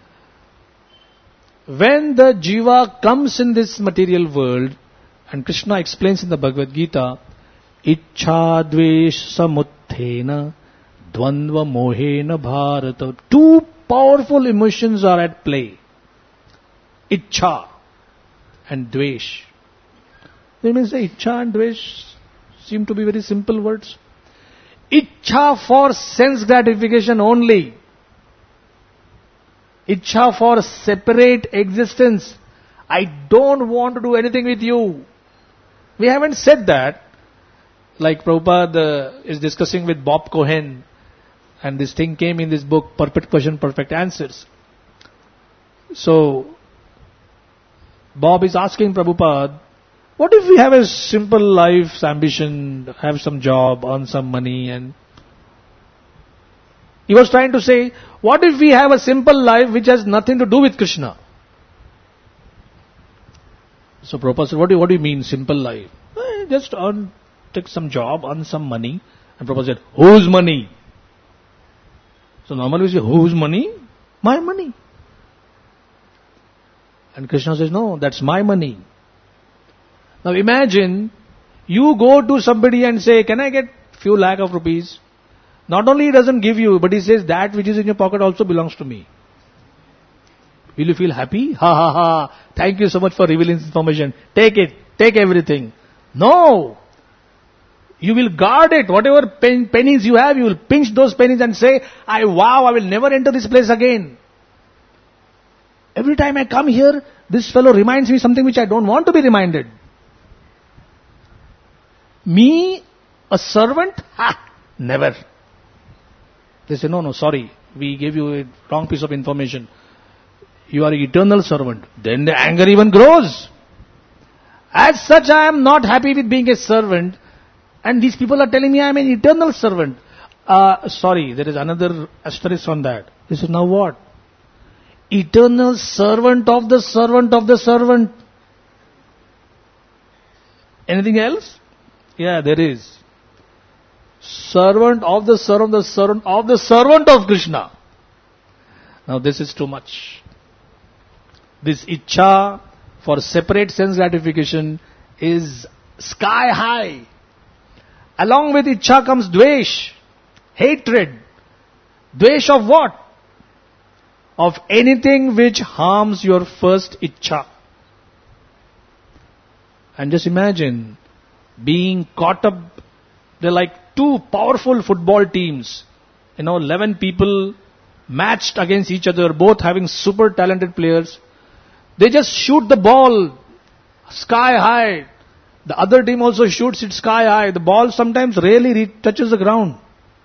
when the jiva comes in this material world, and Krishna explains in the Bhagavad Gita, Ichha dvesh samuthena dvandva mohena bharata. Two powerful emotions are at play. Ichha and dvesh. They may say Ichha and dvesh seem to be very simple words. Ichha for sense gratification only. Ichha for separate existence. I don't want to do anything with you. We haven't said that. Like Prabhupada is discussing with Bob Cohen, and this thing came in this book, Perfect Question, Perfect Answers. So, Bob is asking Prabhupada, what if we have a simple life's ambition, have some job, earn some money, and he was trying to say, what if we have a simple life which has nothing to do with Krishna? So Prabhupada said, what do you mean simple life? Just take some job, earn some money. And Prabhupada said, whose money? So normally we say, whose money? My money. And Krishna says, no, that's my money. Now imagine, you go to somebody and say, can I get few lakh of rupees? Not only he doesn't give you, but he says, that which is in your pocket also belongs to me. Will you feel happy? Ha ha ha, thank you so much for revealing this information. Take it, take everything. No! You will guard it. Whatever pennies you have, you will pinch those pennies and say, I will never enter this place again. Every time I come here, this fellow reminds me something which I don't want to be reminded. Me, a servant? Never. They say, no, sorry, we gave you a wrong piece of information. You are an eternal servant. Then the anger even grows. As such, I am not happy with being a servant. And these people are telling me I am an eternal servant. Sorry, there is another asterisk on that. They said, now what? Eternal servant of the servant of the servant. Anything else? Yeah, there is. Servant of the servant, the servant of the servant of Krishna. Now this is too much. This Ichha for separate sense gratification is sky high. Along with Ichha comes Dvesh, hatred. Dvesh of what? Of anything which harms your first Ichha. And just imagine being caught up. They're like two powerful football teams. 11 people matched against each other, both having super talented players. They just shoot the ball sky high. The other team also shoots it sky high. The ball sometimes rarely touches the ground.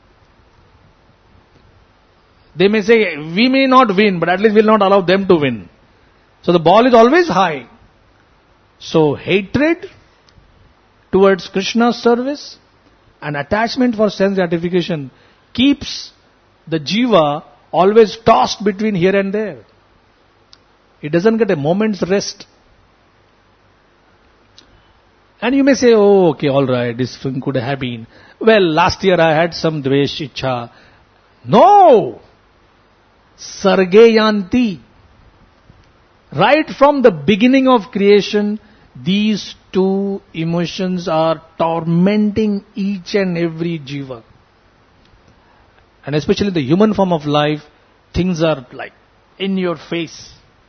They may say, we may not win, but at least we'll not allow them to win. So the ball is always high. So hatred towards Krishna's service and attachment for sense gratification keeps the jiva always tossed between here and there. It doesn't get a moment's rest. And you may say, oh, okay, all right, this thing could have been. Well, last year I had some dvesh ichha. No! Sargeyanti. Right from the beginning of creation, these two emotions are tormenting each and every jiva. And especially the human form of life, things are like in your face.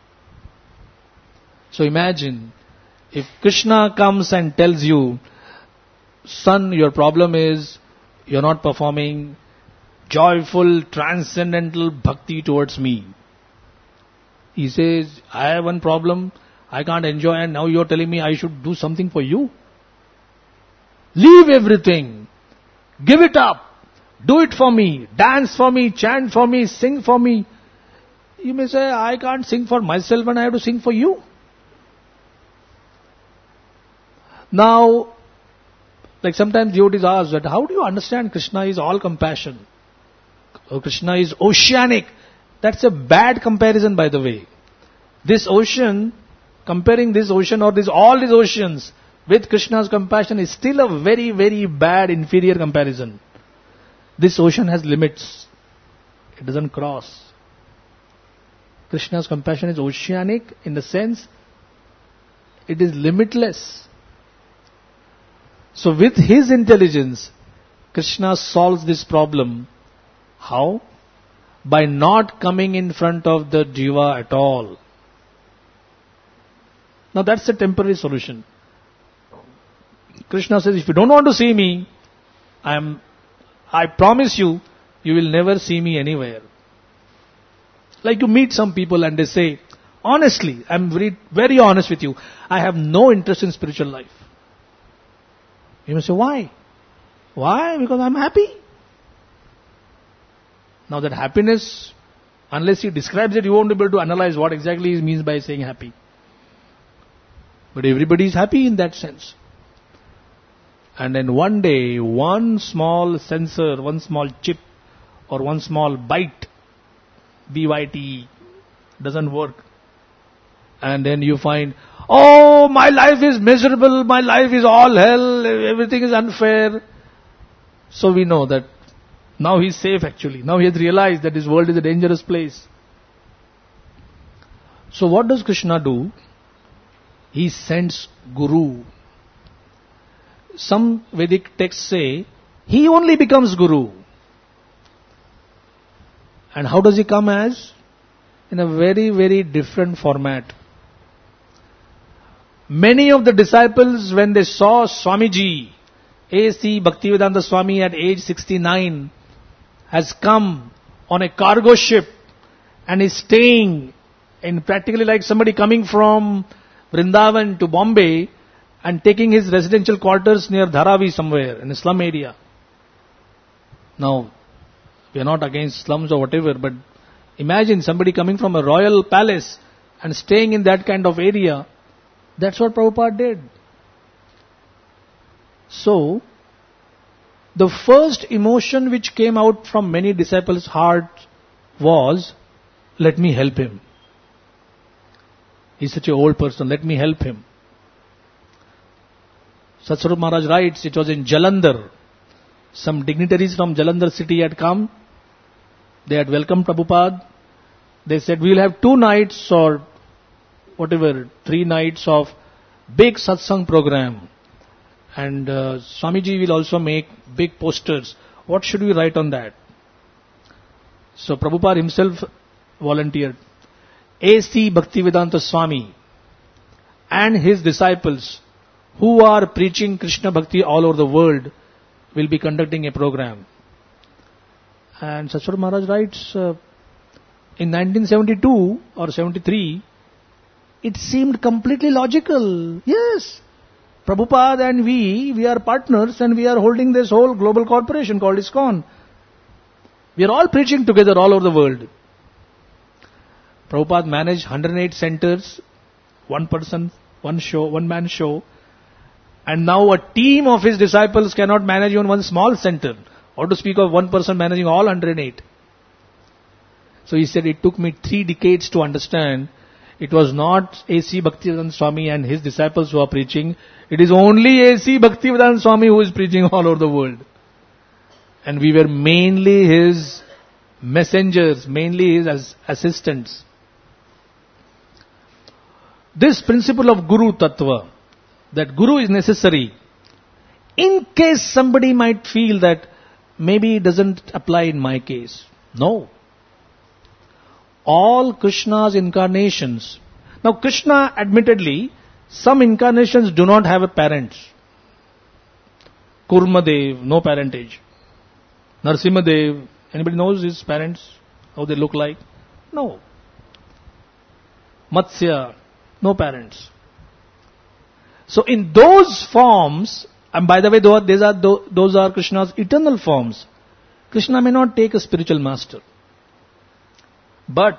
So imagine, if Krishna comes and tells you, son, your problem is you're not performing joyful, transcendental bhakti towards me. He says, I have one problem, I can't enjoy, and now you're telling me I should do something for you. Leave everything. Give it up. Do it for me. Dance for me. Chant for me. Sing for me. You may say, I can't sing for myself and I have to sing for you. Now, like sometimes devotees ask that, how do you understand Krishna is all compassion? Or Krishna is oceanic. That's a bad comparison, by the way. This ocean, comparing this ocean or all these oceans with Krishna's compassion is still a very, very bad, inferior comparison. This ocean has limits. It doesn't cross. Krishna's compassion is oceanic in the sense it is limitless. So with his intelligence, Krishna solves this problem. How? By not coming in front of the jiva at all. Now that's a temporary solution. Krishna says, if you don't want to see me, I promise you, you will never see me anywhere. Like you meet some people and they say, honestly, I'm very, very honest with you, I have no interest in spiritual life. You may say, why? Why? Because I'm happy. Now that happiness, unless he describes it, you won't be able to analyze what exactly he means by saying happy. But everybody is happy in that sense. And then one day, one small sensor, one small chip, or one small byte, BYT, doesn't work. And then you find, oh, my life is miserable, my life is all hell, everything is unfair. So we know that now he's safe actually. Now he has realized that this world is a dangerous place. So what does Krishna do? He sends Guru. Some Vedic texts say, he only becomes Guru. And how does he come as? In a very, very different format. Many of the disciples, when they saw Swamiji, A.C. Bhaktivedanta Swami at age 69, has come on a cargo ship and is staying in practically like somebody coming from Vrindavan to Bombay and taking his residential quarters near Dharavi somewhere in a slum area. Now, we are not against slums or whatever, but imagine somebody coming from a royal palace and staying in that kind of area. That's what Prabhupada did. So, the first emotion which came out from many disciples' hearts was, let me help him. He's such an old person, let me help him. Satsvarup Maharaj writes, it was in Jalandhar. Some dignitaries from Jalandhar city had come. They had welcomed Prabhupada. They said, we will have 2 nights or whatever, 3 nights of big satsang program. And Swamiji will also make big posters. What should we write on that? So Prabhupada himself volunteered. A.C. Bhaktivedanta Swami and his disciples who are preaching Krishna Bhakti all over the world will be conducting a program. And Satsvarup Maharaj writes, in 1972 or 73, it seemed completely logical. Yes, Prabhupada and we are partners and we are holding this whole global corporation called ISKCON. We are all preaching together all over the world. Prabhupada managed 108 centers, one person one man show. And now a team of his disciples cannot manage even one small center. Or to speak of one person managing all 108. So he said, it took me 3 decades to understand. It was not A.C. Bhaktivedanta Swami and his disciples who are preaching. It is only A.C. Bhaktivedanta Swami who is preaching all over the world. And we were mainly his messengers, mainly his assistants. This principle of Guru Tattva, that Guru is necessary, in case somebody might feel that maybe it doesn't apply in my case. No. All Krishna's incarnations. Now Krishna, admittedly, some incarnations do not have a parent. Kurmadev, no parentage. Narsimhadev, anybody knows his parents? How they look like? No. Matsya, no parents. So in those forms, and by the way, those are Krishna's eternal forms. Krishna may not take a spiritual master. But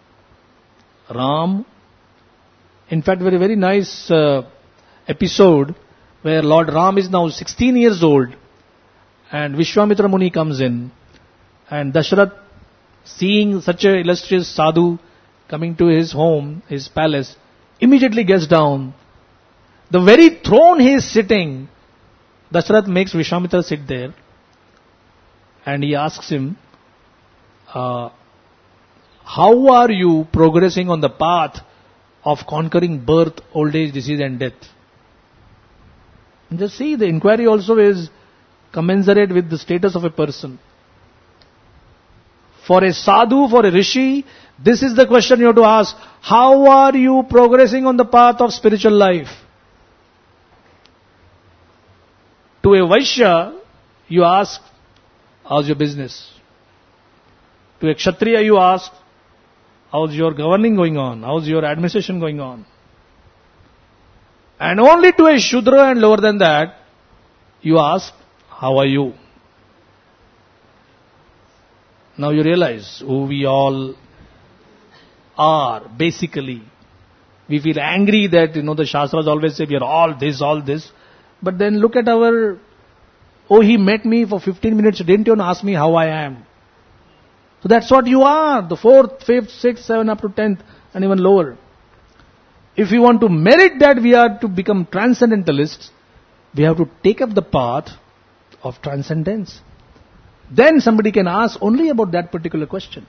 Ram, in fact, very nice episode where Lord Ram is now 16 years old and Vishwamitra Muni comes in and Dashrath, seeing such a illustrious sadhu coming to his home, his palace, immediately gets down. The very throne he is sitting, Dashrath makes Vishwamitra sit there and he asks him, how are you progressing on the path of conquering birth, old age, disease and death? And just see, the inquiry also is commensurate with the status of a person. For a sadhu, for a rishi, this is the question you have to ask. How are you progressing on the path of spiritual life? To a Vaishya, you ask, how's your business? To a Kshatriya, you ask, how's your governing going on? How's your administration going on? And only to a Shudra and lower than that, you ask, how are you? Now you realize who we all are, basically. We feel angry that, the Shastras always say we are all this. But then look at he met me for 15 minutes, didn't even ask me how I am. So that's what you are, the 4th, 5th, 6th, 7th, up to 10th and even lower. If we want to merit that we are to become transcendentalists, we have to take up the path of transcendence. Then somebody can ask only about that particular question.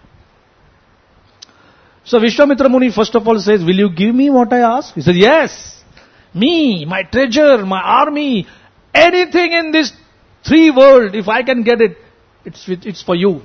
So Vishwamitra Muni first of all says, will you give me what I ask? He says, yes, me, my treasure, my army, anything in this 3 world, if I can get it, it's for you.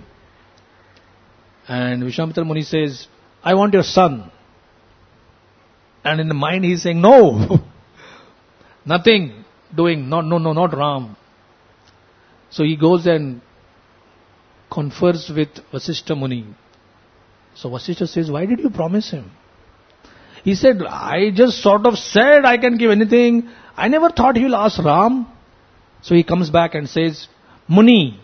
And Vishwamitra Muni says, I want your son. And in the mind he is saying, no, nothing doing, not Ram. So he goes and confers with Vasishtha Muni. So Vasishtha says, why did you promise him? He said, I just sort of said I can give anything. I never thought he will ask Ram. So he comes back and says, Muni,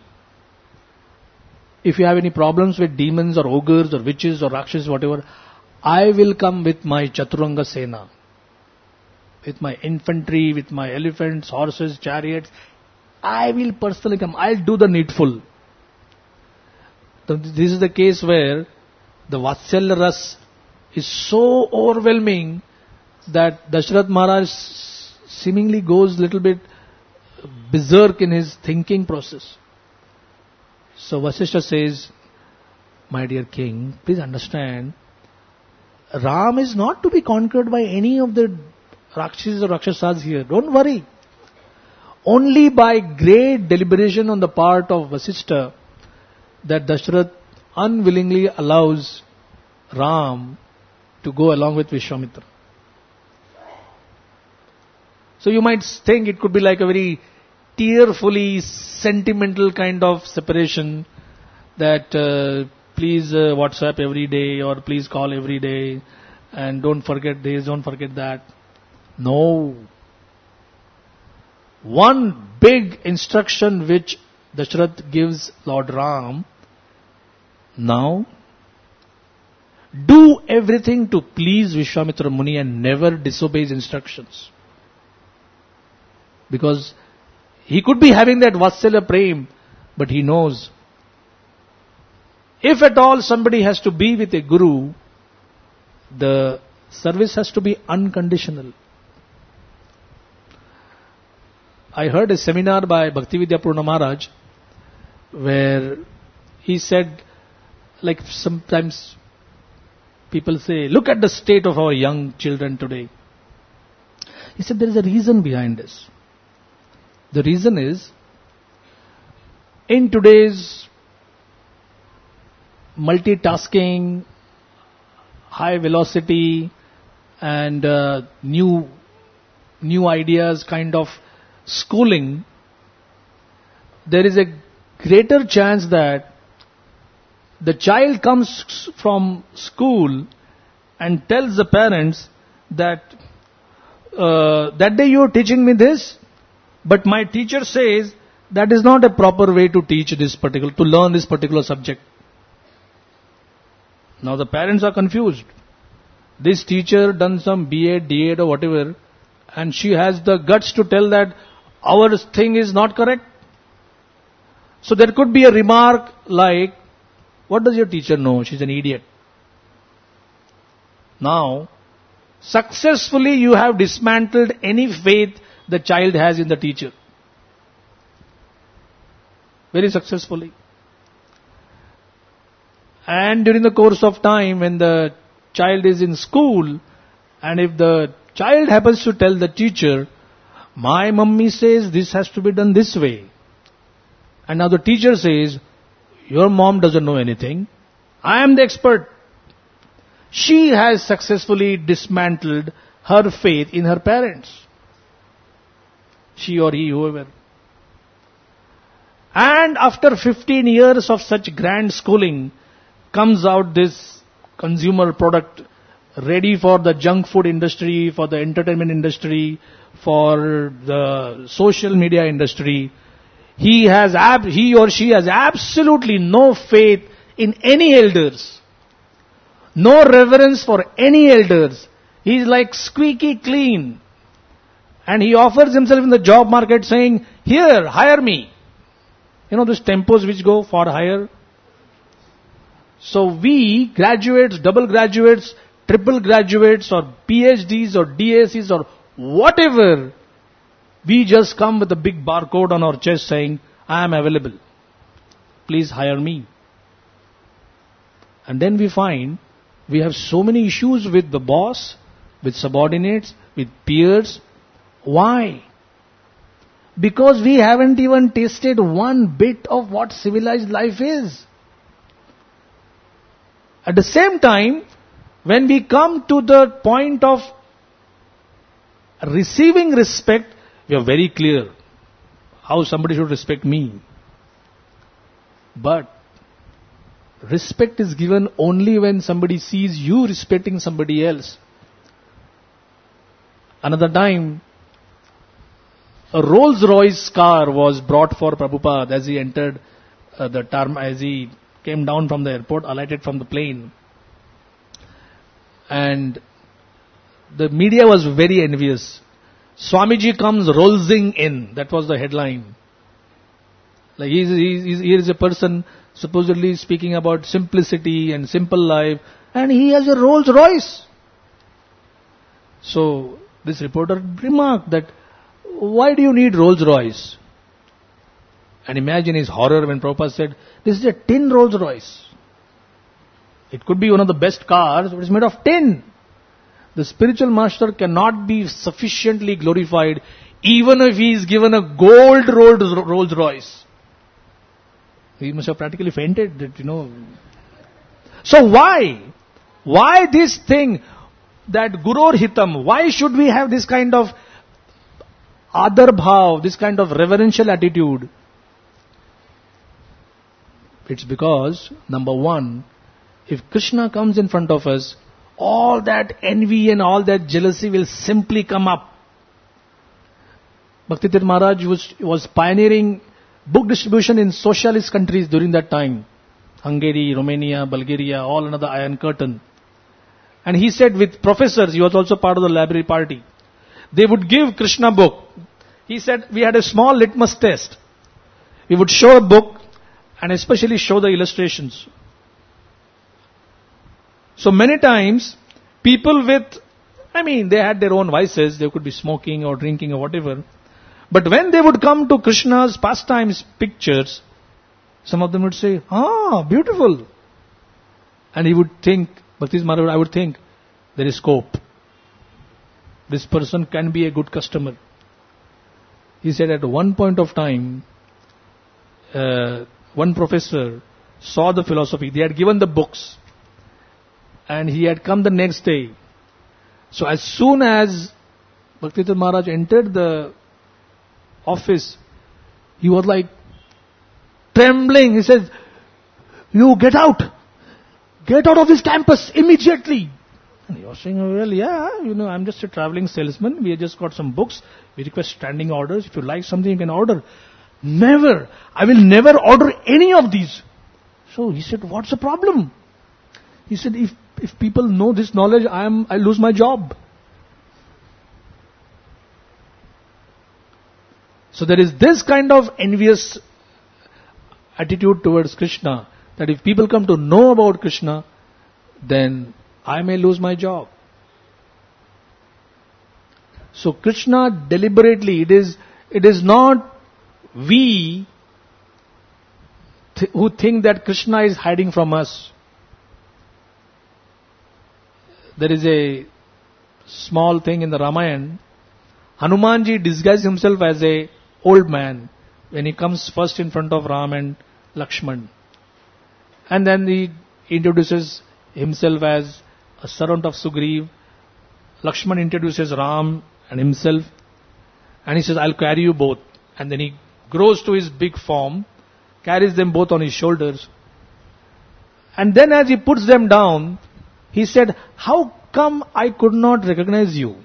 if you have any problems with demons or ogres or witches or rakshas, whatever, I will come with my Chaturanga Sena, with my infantry, with my elephants, horses, chariots. I will personally come. I'll do the needful. So this is the case where the Vatsalya Ras is so overwhelming that Dashrath Maharaj seemingly goes a little bit berserk in his thinking process. So Vasishtha says, my dear king, please understand, Ram is not to be conquered by any of the Rakshas or Rakshasas here. Don't worry. Only by great deliberation on the part of Vasishtha that Dashrath unwillingly allows Ram to go along with Vishwamitra. So you might think it could be like a very tearfully sentimental kind of separation that please WhatsApp every day or please call every day and don't forget this, don't forget that. No. One big instruction which Dashrath gives Lord Ram, now do everything to please Vishwamitra Muni and never disobey his instructions. Because he could be having that Vatsalya Prem, but he knows, if at all somebody has to be with a guru, the service has to be unconditional. I heard a seminar by Bhaktividya Purna Maharaj where he said, like sometimes people say, look at the state of our young children today. He said there is a reason behind this. The reason is, in today's multitasking, high velocity and new ideas kind of schooling, there is a greater chance that the child comes from school and tells the parents that that day you are teaching me this, but my teacher says that is not a proper way to teach this particular, to learn this particular subject. Now the parents are confused. This teacher done some B.Ed, D.Ed or whatever, and she has the guts to tell that our thing is not correct. So there could be a remark like, what does your teacher know? She's an idiot. Now, successfully you have dismantled any faith the child has in the teacher. Very successfully. And during the course of time, when the child is in school, and if the child happens to tell the teacher, my mummy says this has to be done this way, and now the teacher says, your mom doesn't know anything, I am the expert. She has successfully dismantled her faith in her parents. She or he, whoever. And after 15 years of such grand schooling, comes out this consumer product ready for the junk food industry, for the entertainment industry, for the social media industry. He or she has absolutely no faith in any elders. No reverence for any elders. He is like squeaky clean. And he offers himself in the job market saying, here, hire me. You know those tempos which go for hire? So we, graduates, double graduates, triple graduates or PhDs or DSCs or whatever, we just come with a big barcode on our chest saying, I am available. Please hire me. And then we find we have so many issues with the boss, with subordinates, with peers. Why? Because we haven't even tasted one bit of what civilized life is. At the same time, when we come to the point of receiving respect, we are very clear how somebody should respect me. But respect is given only when somebody sees you respecting somebody else. Another time, a Rolls-Royce car was brought for Prabhupada as he entered as he came down from the airport, alighted from the plane. And the media was very envious. Swamiji comes rolling in. That was the headline. Like here is a person supposedly speaking about simplicity and simple life, and he has a Rolls Royce. So this reporter remarked that, why do you need Rolls Royce? And imagine his horror when Prabhupada said, this is a tin Rolls Royce. It could be one of the best cars, but it's made of tin. The spiritual master cannot be sufficiently glorified even if he is given a gold Rolls Royce. He must have practically fainted, So why? Why this thing, that Guror Hitam? Why should we have this kind of Adar Bhav, this kind of reverential attitude? It's because, number one, if Krishna comes in front of us, all that envy and all that jealousy will simply come up. Bhaktivedanta Maharaj was pioneering book distribution in socialist countries during that time. Hungary, Romania, Bulgaria, all under the Iron Curtain. And he said with professors, he was also part of the library party. They would give Krishna book. He said we had a small litmus test. We would show a book and especially show the illustrations. So many times, people they had their own vices. They could be smoking or drinking or whatever. But when they would come to Krishna's pastimes pictures, some of them would say, beautiful. And he would think, Bhakti Maharaj, I would think, there is scope. This person can be a good customer. He said at one point of time, one professor saw the philosophy. They had given the books. And he had come the next day. So as soon as Bhaktivedanta Maharaj entered the office, he was like trembling. He said, you get out. Get out of this campus immediately. And he was saying, well, yeah, I'm just a traveling salesman. We have just got some books. We request standing orders. If you like something, you can order. Never. I will never order any of these. So he said, what's the problem? He said, if people know this knowledge, I lose my job. So there is this kind of envious attitude towards Krishna, that if people come to know about Krishna, then I may lose my job. So Krishna deliberately, it is not we who think that Krishna is hiding from us. There is a small thing in the Ramayana. Hanumanji disguised himself as a old man when he comes first in front of Ram and Lakshman. And then he introduces himself as a servant of Sugriv. Lakshman introduces Ram and himself. And he says, I'll carry you both. And then he grows to his big form, carries them both on his shoulders. And then as he puts them down, he said, how come I could not recognize you?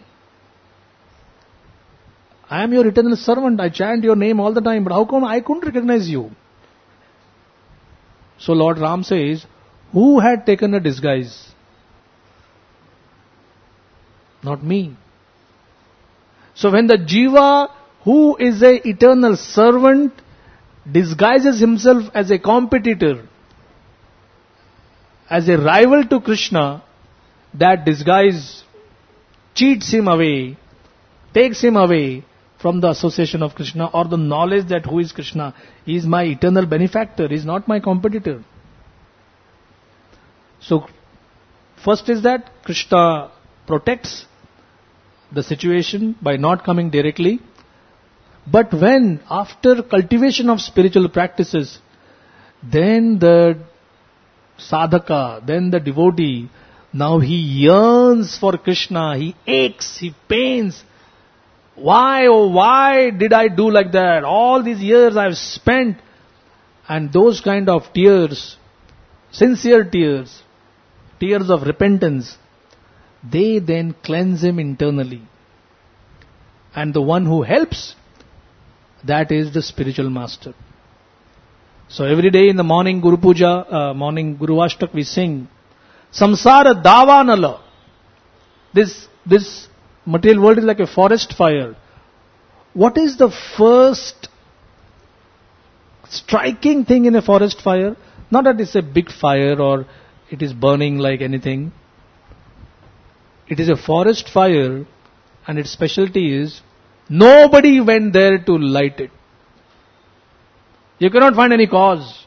I am your eternal servant. I chant your name all the time. But how come I couldn't recognize you? So Lord Ram says, who had taken a disguise? Not me. So when the Jiva, who is an eternal servant, disguises himself as a competitor, as a rival to Krishna, that disguise cheats him away, takes him away from the association of Krishna or the knowledge that who is Krishna. He is my eternal benefactor. He is not my competitor. So, first is that Krishna protects the situation by not coming directly. But when, after cultivation of spiritual practices, then the sadhaka, then the devotee, now he yearns for Krishna, he aches, he pains. Why, oh why did I do like that? All these years I have spent. And those kind of tears, sincere tears, tears of repentance, they then cleanse him internally. And the one who helps, that is the spiritual master. So every day in the morning Guru Puja, morning Guru Ashtak, we sing, Samsara Davanala. This material world is like a forest fire. What is the first striking thing in a forest fire? Not that it's a big fire or it is burning like anything. It is a forest fire, and its specialty is nobody went there to light it. You cannot find any cause.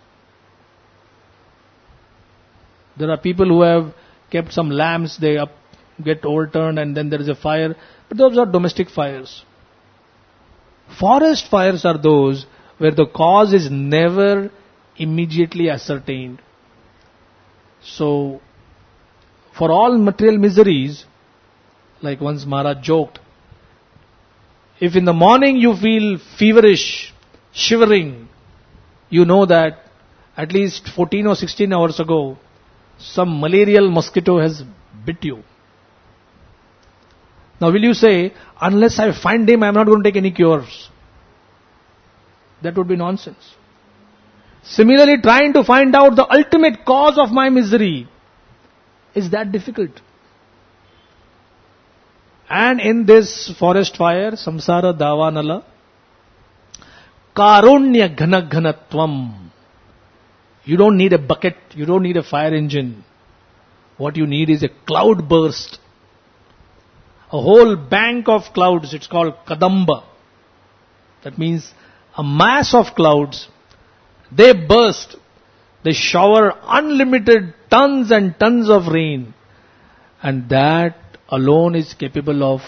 There are people who have kept some lamps, they get overturned and then there is a fire. But those are domestic fires. Forest fires are those where the cause is never immediately ascertained. So, for all material miseries, like once Maharaj joked, if in the morning you feel feverish, shivering, you know that at least 14 or 16 hours ago, some malarial mosquito has bit you. Now will you say, unless I find him, I am not going to take any cures? That would be nonsense. Similarly, trying to find out the ultimate cause of my misery, is that difficult? And in this forest fire, samsara davanala, karunya ghana ghanatvam. You don't need a bucket, you don't need a fire engine. What you need is a cloud burst. A whole bank of clouds, it's called kadamba. That means a mass of clouds. They burst. They shower unlimited tons and tons of rain. And that alone is capable of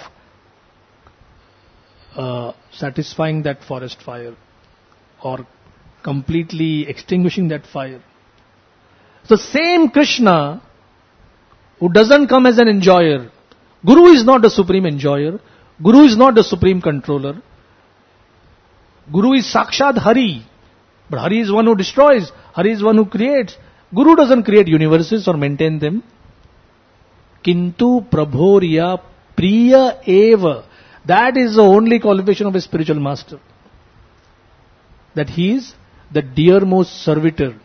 satisfying that forest fire or completely extinguishing that fire. The same Krishna who doesn't come as an enjoyer. Guru is not the supreme enjoyer. Guru is not the supreme controller. Guru is Sakshat Hari. But Hari is one who destroys. Hari is one who creates. Guru doesn't create universes or maintain them. Kintu Prabhorya Priya Eva. That is the only qualification of a spiritual master. That he is the dearmost servitor.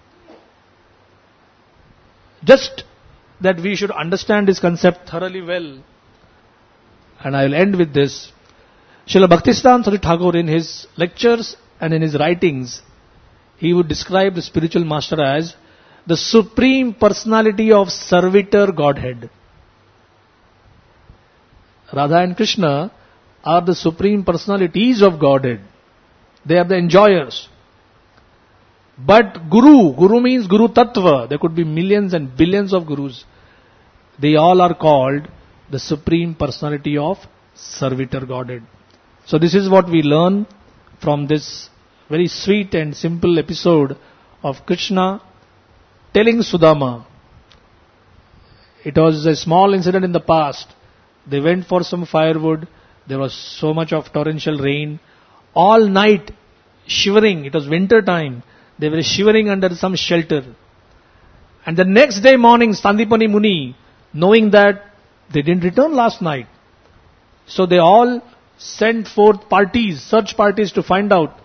Just that we should understand this concept thoroughly well. And I will end with this. Srila Bhaktisiddhanta Saraswati Thakur in his lectures and in his writings, he would describe the spiritual master as the supreme personality of servitor Godhead. Radha and Krishna are the supreme personalities of Godhead. They are the enjoyers. But Guru means Guru Tattva. There could be millions and billions of Gurus. They all are called the supreme personality of servitor Godhead. So this is what we learn from this very sweet and simple episode of Krishna telling Sudama. It was a small incident in the past. They went for some firewood. There was so much of torrential rain. All night shivering. It was winter time. They were shivering under some shelter. And the next day morning, Sandipani Muni, knowing that they didn't return last night, so they all sent forth parties, search parties to find out.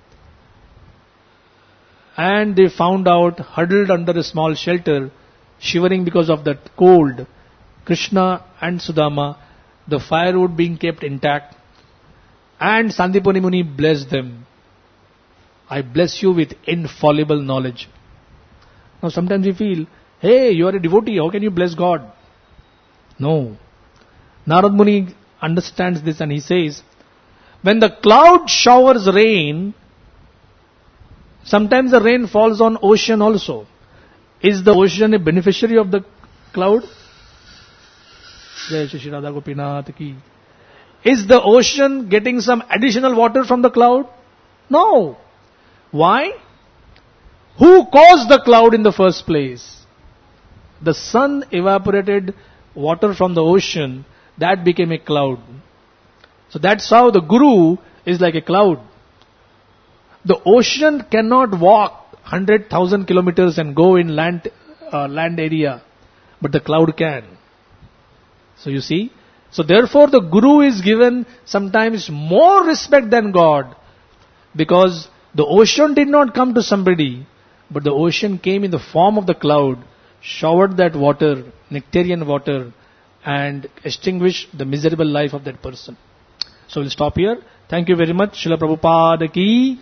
And they found out, huddled under a small shelter, shivering because of that cold, Krishna and Sudama, the firewood being kept intact. And Sandipani Muni blessed them. I bless you with infallible knowledge. Now sometimes we feel, hey, you are a devotee, how can you bless God? No. Narad Muni understands this and he says, when the cloud showers rain, sometimes the rain falls on ocean also. Is the ocean a beneficiary of the cloud? Jai Shri Radha Gopinath ki. Is the ocean getting some additional water from the cloud? No. Why? Who caused the cloud in the first place? The sun evaporated water from the ocean, that became a cloud. So that's how the Guru is like a cloud. The ocean cannot walk 100,000 kilometers and go in land area, but the cloud can. So you see, so therefore the Guru is given sometimes more respect than God, because the ocean did not come to somebody, but the ocean came in the form of the cloud, showered that water, nectarian water, and extinguished the miserable life of that person. So we'll stop here. Thank you very much. Srila Prabhupada ki.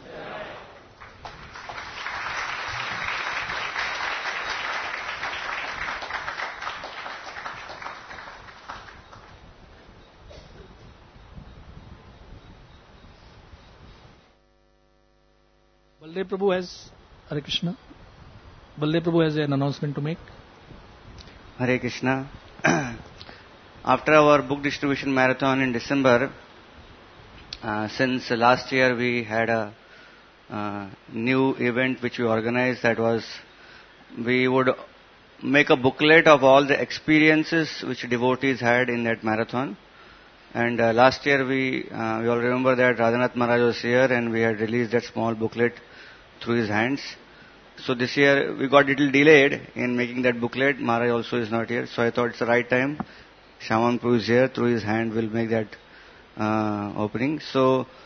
Baldev Prabhu has, Hare Krishna. Baldev Prabhu has an announcement to make. Hare Krishna. After our book distribution marathon in December, since last year we had a new event which we organized, that was we would make a booklet of all the experiences which devotees had in that marathon. And last year we all remember that Radhanath Maharaj was here and we had released that small booklet through his hands. So this year we got a little delayed in making that booklet. Maharaj also is not here, so I thought it's the right time. Shaman Prabhu is here, through his hand we'll make that opening. So